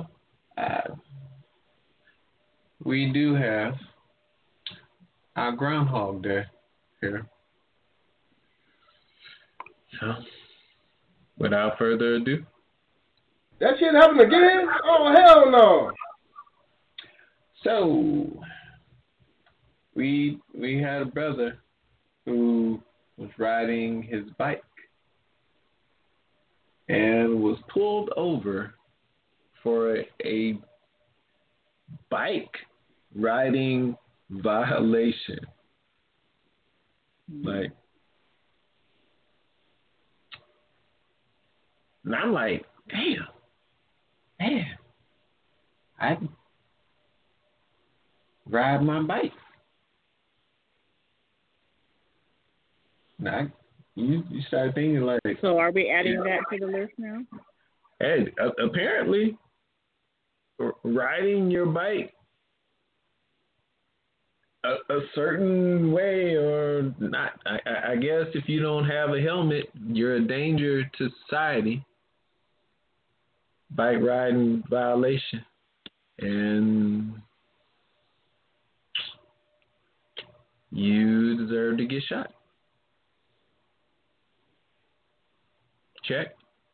we do have our Groundhog Day here. So, without further ado. That shit happened again? Oh, hell no. So, we had a brother who was riding his bike and was pulled over for a bike riding violation. Like, and I'm like, damn, man, I ride my bike. Now, you start thinking like... So are we adding that to the list now? Hey, apparently, riding your bike a certain way or not, I guess if you don't have a helmet, you're a danger to society. Bike riding violation. And you deserve to get shot. Check.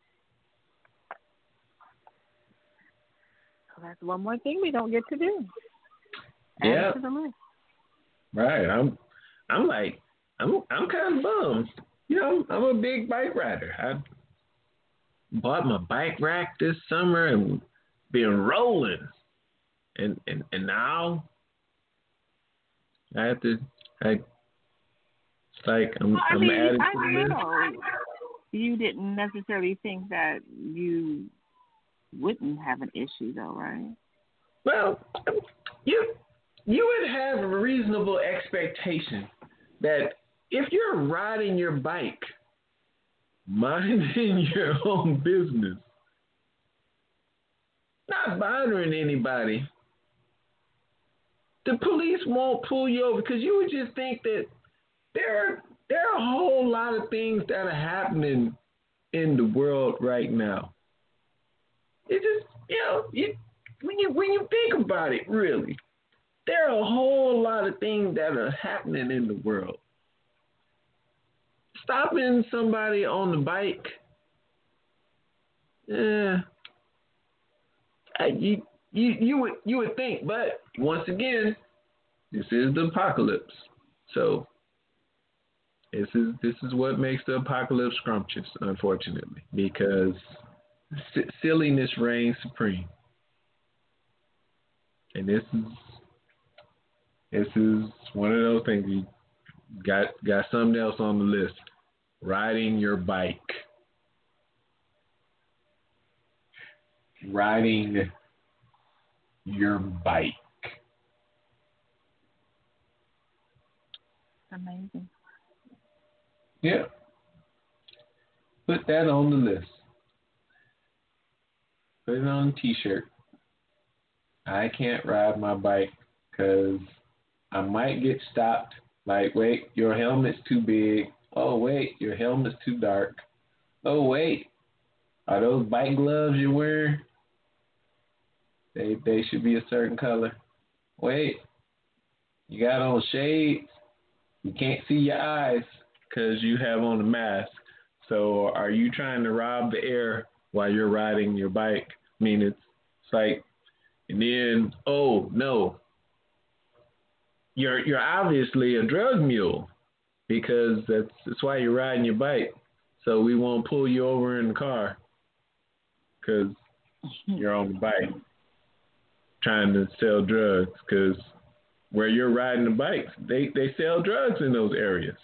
So that's one more thing we don't get to do. Add it to the list. Right. I'm kind of bummed. You know, I'm a big bike rider. I bought my bike rack this summer and been rolling. And now I have to it's like I'm added to the list. You didn't necessarily think that you wouldn't have an issue, though, right? Well, you would have a reasonable expectation that if you're riding your bike, minding your own business, not bothering anybody, the police won't pull you over because you would just think that there are a whole lot of things that are happening in the world right now. It just, when you think about it, really, there are a whole lot of things that are happening in the world. stopping somebody on the bike, you would think, but once again, this is the apocalypse. So this is what makes the apocalypse scrumptious, unfortunately, because silliness reigns supreme. And this is one of those things. You got something else on the list. Riding your bike. Riding your bike. Amazing. Yeah. Put that on the list. Put it on a t-shirt. I can't ride my bike because I might get stopped. Like, wait, your helmet's too big. Oh, wait, your helmet's too dark. Oh, wait, are those bike gloves you're wearing? They should be a certain color. Wait, you got on shades. You can't see your eyes because you have on a mask. So are you trying to rob the air while you're riding your bike? I mean, it's like, and then, oh no, you're obviously a drug mule because that's why you're riding your bike. So we won't pull you over in the car because you're on the bike trying to sell drugs. Because where you're riding the bikes, they sell drugs in those areas.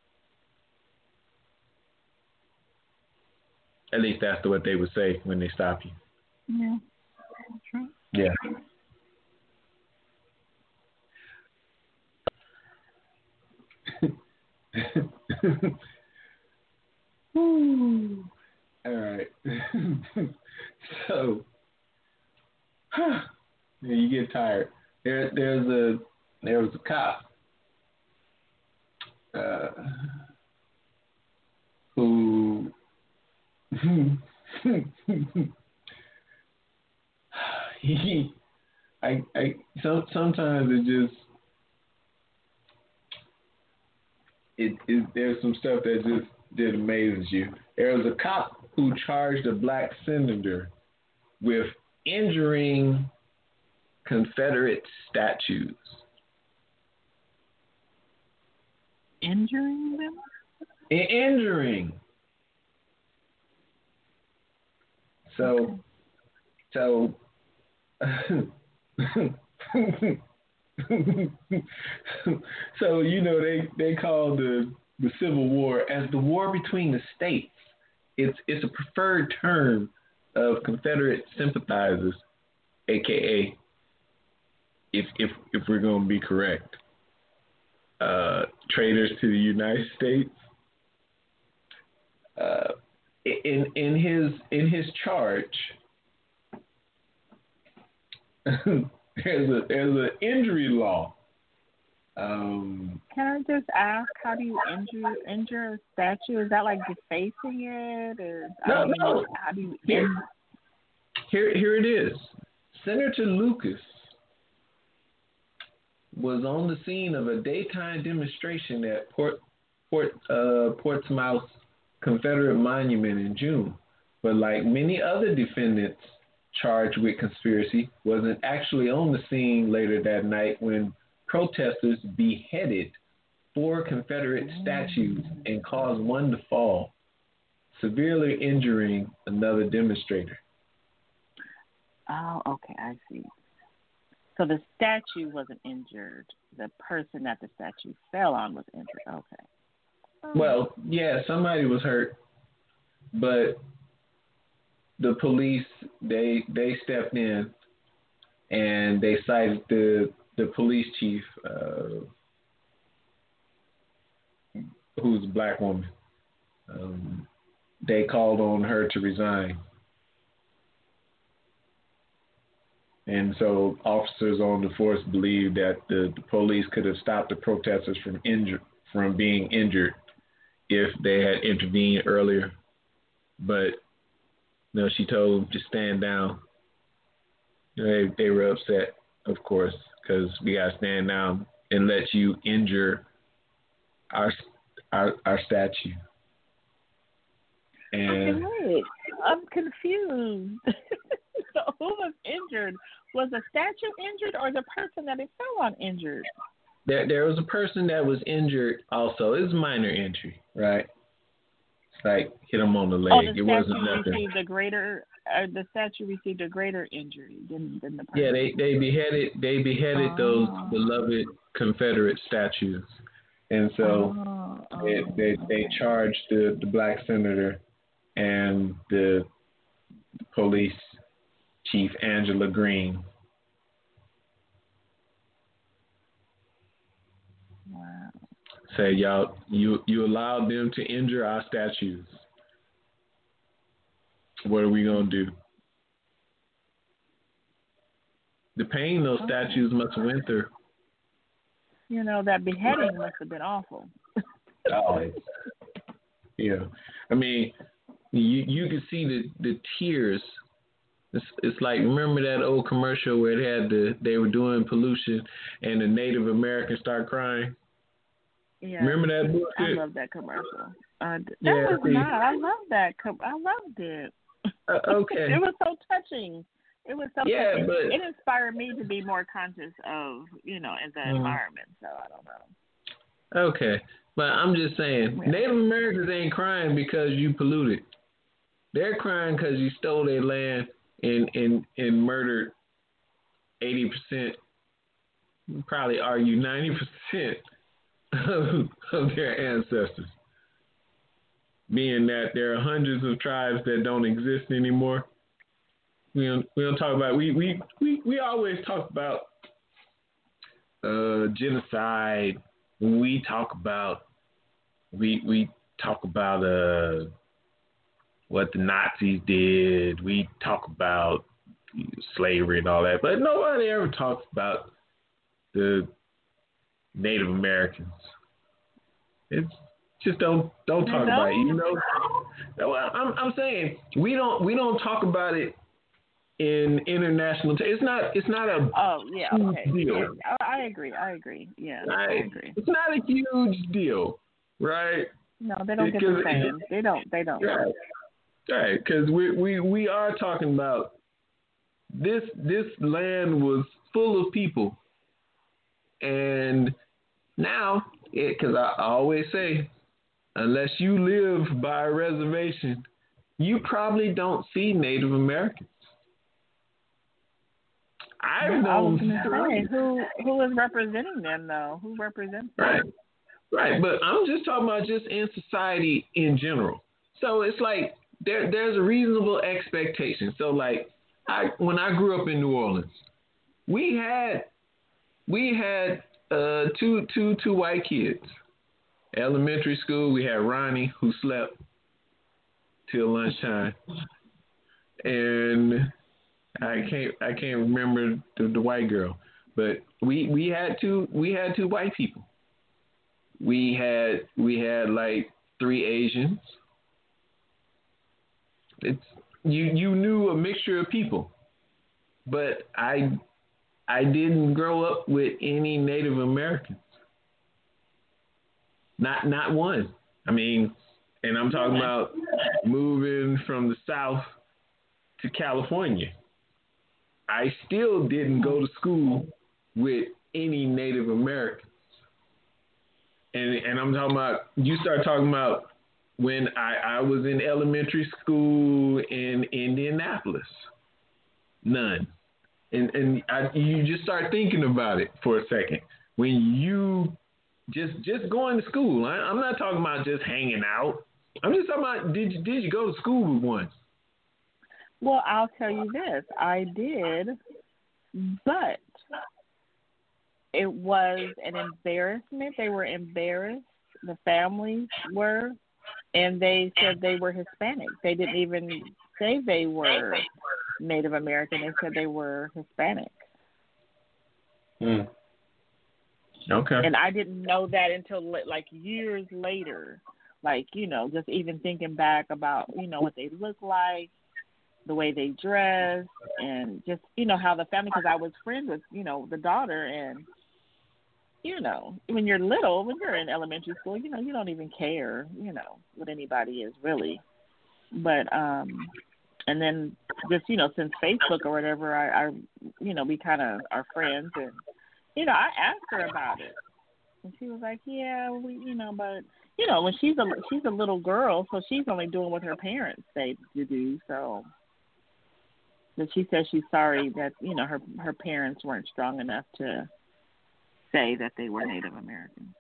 At least that's what they would say when they stop you. Yeah, true. Yeah. All right. So, you get tired. There was a cop who sometimes there's some stuff that just amazes you. There was a cop who charged a black senator with injuring Confederate statues. Injuring them? Injuring. So so they call the Civil War as the war between the states. It's a preferred term of Confederate sympathizers, aka, if we're going to be correct, traitors to the United States. In his charge, there's an injury law. Can I just ask, how do you injure a statue? Is that like defacing it, or no? How do you Here it is. Senator Lucas was on the scene of a daytime demonstration at Portsmouth Confederate Monument in June, but like many other defendants charged with conspiracy, wasn't actually on the scene later that night when protesters beheaded 4 Confederate statues and caused one to fall, severely injuring another demonstrator. Oh, okay, I see. So the statue wasn't injured. The person that the statue fell on was injured. Okay. Well, yeah, somebody was hurt, but the police, they stepped in and they cited the police chief, who's a black woman. They called on her to resign. And so officers on the force believed that the police could have stopped the protesters from being injured if they had intervened earlier. But no, she told them to stand down. They were upset, of course, because we got to stand down and let you injure our statue. And okay, wait, I'm confused. So who was injured? Was the statue injured or the person that it fell on injured? there was a person that was injured also. It was a minor injury, right? It's like hit him on the leg. Oh, the It wasn't statue nothing. received a greater. The statue received a greater injury than the person. Yeah, they beheaded those beloved Confederate statues, and so they charged the black senator and the police chief Angela Green. Wow. Say, y'all, you allowed them to injure our statues. What are we gonna do? The pain those statues must have went through. You know, that beheading must have been awful. Yeah, I mean, you can see the tears. It's like, remember that old commercial where they were doing pollution and the Native Americans start crying? Yeah. Remember that bullshit? I love that commercial. I love that. I loved it. Okay. It was so touching. It was so touching. But it inspired me to be more conscious of, in the environment. So I don't know. Okay. But I'm just saying, Native Americans ain't crying because you polluted. They're crying because you stole their land and murdered 80%, probably argue 90% of their ancestors. Being that there are hundreds of tribes that don't exist anymore. We don't talk about we always talk about genocide. We talk about what the Nazis did. We talk about slavery and all that, but nobody ever talks about the Native Americans. It's just don't talk about it. I'm saying we don't talk about it in international. It's not a deal. Yeah, I agree. Yeah, right? I agree. It's not a huge deal, right? No, they don't get the same. They don't. Right, because we are talking about this land was full of people, and now, because I always say, unless you live by a reservation, you probably don't see Native Americans. I was going to say, who is representing them, though? Who represents them? Right, but I'm just talking about just in society in general. So it's like there's a reasonable expectation. So like when I grew up in New Orleans, we had two white kids. Elementary school, we had Ronnie, who slept till lunchtime, and I can't remember the white girl, but we had two white people. We had like 3 Asians. You knew a mixture of people, but I didn't grow up with any Native Americans. Not one. I mean, and I'm talking about moving from the South to California. I still didn't go to school with any Native Americans. And I'm talking about, you start talking about when I was in elementary school in Indianapolis. None. And you just start thinking about it for a second. When you just going to school, I'm not talking about just hanging out. I'm just talking about, did you go to school with one? Well, I'll tell you this. I did, but it was an embarrassment. They were embarrassed. The families were, and they said they were Hispanic. They didn't even say they were Native American. They said they were Hispanic. Okay. And I didn't know that until like years later. Like, just even thinking back about, what they look like, the way they dress, and just, how the family, because I was friends with, the daughter, and, when you're little, when you're in elementary school, you don't even care, what anybody is really. But and then just since Facebook or whatever, I we kind of are friends, and I asked her about it, and she was like, yeah, we but when she's a little girl, so she's only doing what her parents say to do. So, but she says she's sorry that her parents weren't strong enough to say that they were Native Americans.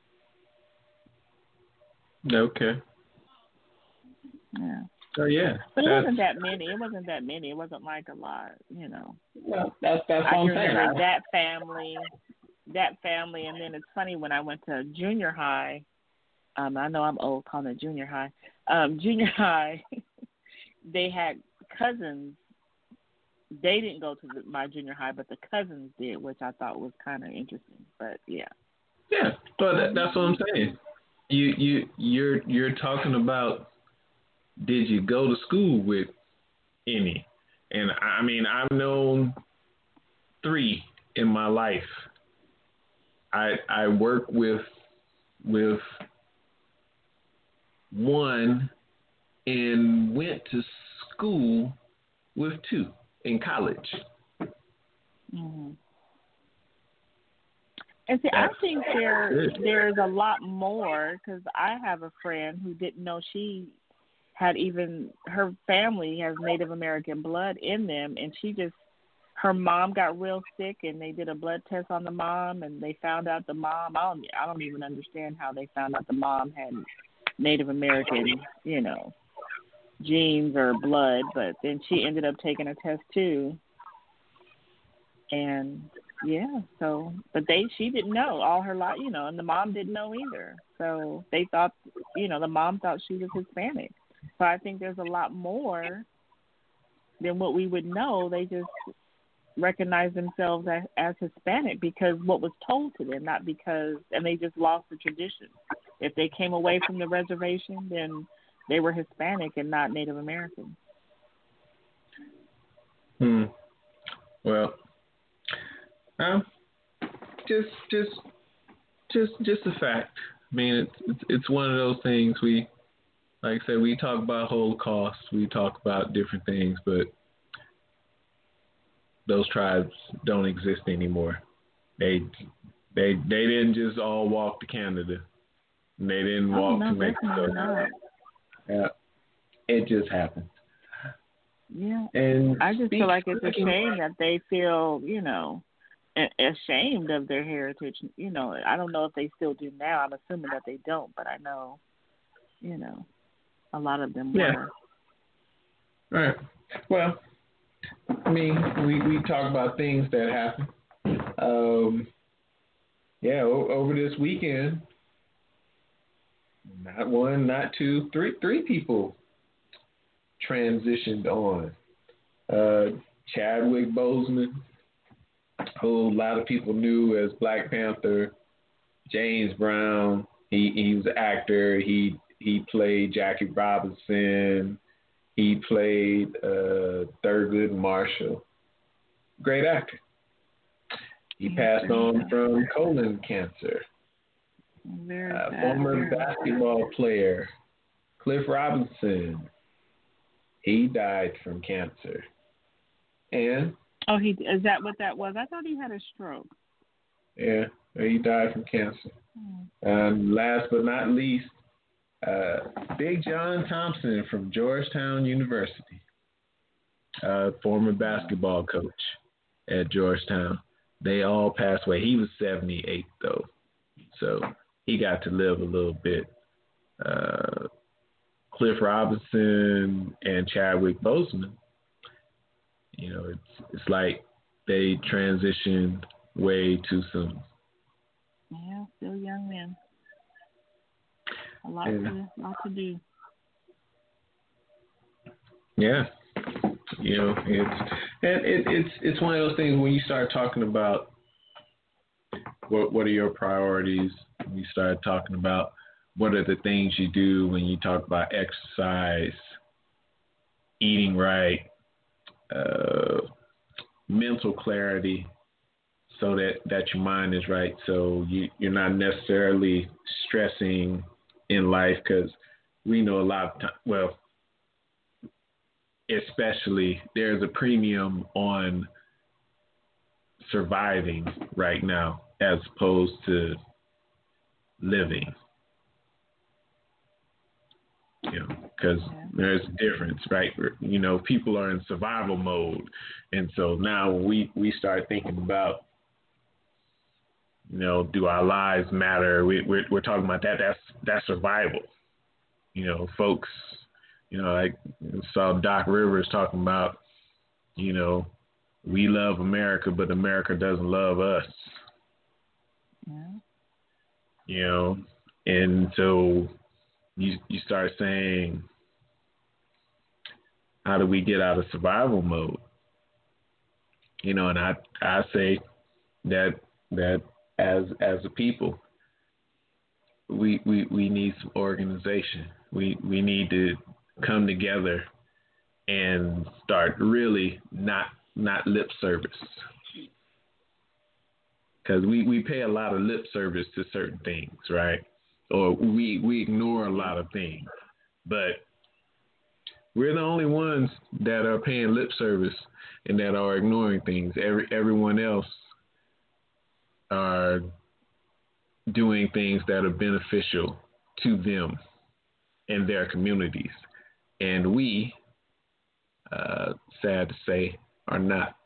Okay. Yeah. Oh yeah. But it wasn't that many. It wasn't like a lot. Well, that's what I'm saying. Remember that family, and then it's funny when I went to junior high. I know I'm old calling it junior high. Junior high, they had cousins. They didn't go to my junior high, but the cousins did, which I thought was kind of interesting. But yeah. Yeah, but that's what I'm saying. You're talking about, did you go to school with any? And I mean, I've known 3 in my life. I work with 1 and went to school with 2 in college. Mm-hmm. And see, I think there's a lot more, because I have a friend who didn't know she had her family has Native American blood in them, and her mom got real sick, and they did a blood test on the mom, and they found out the mom, I don't even understand how they found out the mom had Native American, genes or blood, but then she ended up taking a test too. And yeah, so, but she didn't know all her life, and the mom didn't know either. So they thought, the mom thought she was Hispanic. So I think there's a lot more than what we would know. They just recognize themselves as Hispanic because what was told to them, not because, and they just lost the tradition. If they came away from the reservation, then they were Hispanic and not Native American. Well, just a fact. I mean, it's one of those things. We, like I said, we talk about Holocaust, we talk about different things, but those tribes don't exist anymore. They didn't just all walk to Canada. And they didn't walk to Mexico. Yeah, it just happened. Yeah, and I just feel like it's a shame that they feel, ashamed of their heritage. I don't know if they still do now. I'm assuming that they don't, but I know, a lot of them were. Right. Well, I mean, we talk about things that happen. Over this weekend, not 1, not 2, 3 people transitioned on. Chadwick Boseman, who a lot of people knew as Black Panther. James Brown, he was an actor. He played Jackie Robinson. He played Thurgood Marshall. Great actor. He passed on from colon cancer. Former basketball player Cliff Robinson. He died from cancer. And is that what that was? I thought he had a stroke. Yeah, he died from cancer. Last but not least, Big John Thompson from Georgetown University, former basketball coach at Georgetown. They all passed away. He was 78 though, so he got to live a little bit. Cliff Robinson and Chadwick Boseman, it's like they transitioned way too soon. Yeah, still young men. A lot to do. Yeah, it's one of those things when you start talking about what are your priorities. When you start talking about what are the things you do when you talk about exercise, eating right, mental clarity, so that your mind is right, so you're not necessarily stressing in life, because we know a lot of time. Well, especially, there's a premium on surviving right now as opposed to living. You know, because there's a difference, right? You know, people are in survival mode, and so now when we start thinking about, you know, do our lives matter? We're talking about that. That's survival. You know, folks. You know, I saw Doc Rivers talking about, you know, we love America, but America doesn't love us. Yeah. You know, and so you start saying, how do we get out of survival mode? You know, and I say that as a people, we need some organization. We need to come together and start really not lip service, because we pay a lot of lip service to certain things, right? Or we ignore a lot of things, but we're the only ones that are paying lip service and that are ignoring things. Everyone else are doing things that are beneficial to them and their communities. And we, sad to say, are not.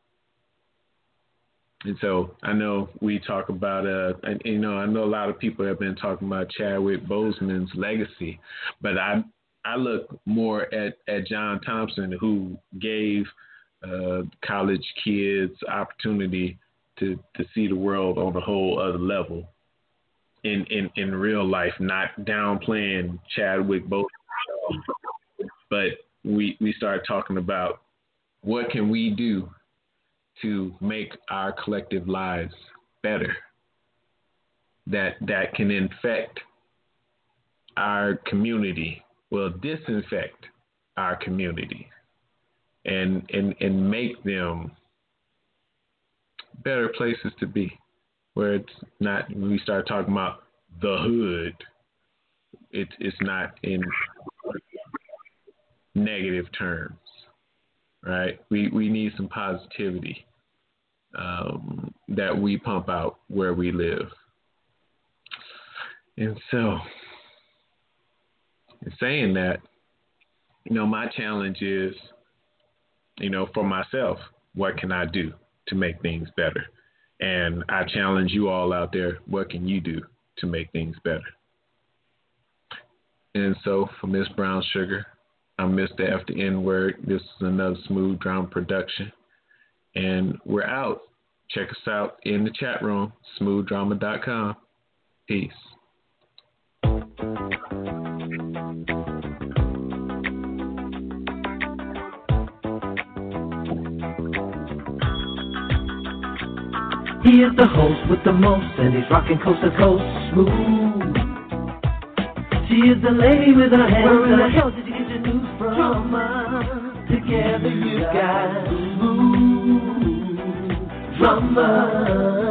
And so I know we talk about, I know a lot of people have been talking about Chadwick Boseman's legacy, but I look more at John Thompson, who gave college kids opportunity to see the world on a whole other level in real life, not downplaying Chadwick Boseman. But we start talking about what can we do to make our collective lives better, that can infect our community, disinfect our community, and make them better places to be, where it's not, when we start talking about the hood, it's not in negative terms, right? We need some positivity that we pump out where we live. And so, in saying that, my challenge is, for myself, what can I do to make things better? And I challenge you all out there, what can you do to make things better? And so, for Miss Brown Sugar, I'm Mr. F the N-Word. This is another Smooth Drama production. And we're out. Check us out in the chat room, smoothdrama.com. Peace. He is the host with the most, and he's rocking coast to coast, smooth. She is the lady with her hands. Where in the hell did you get your news from? Drama. Together you got smooth drama.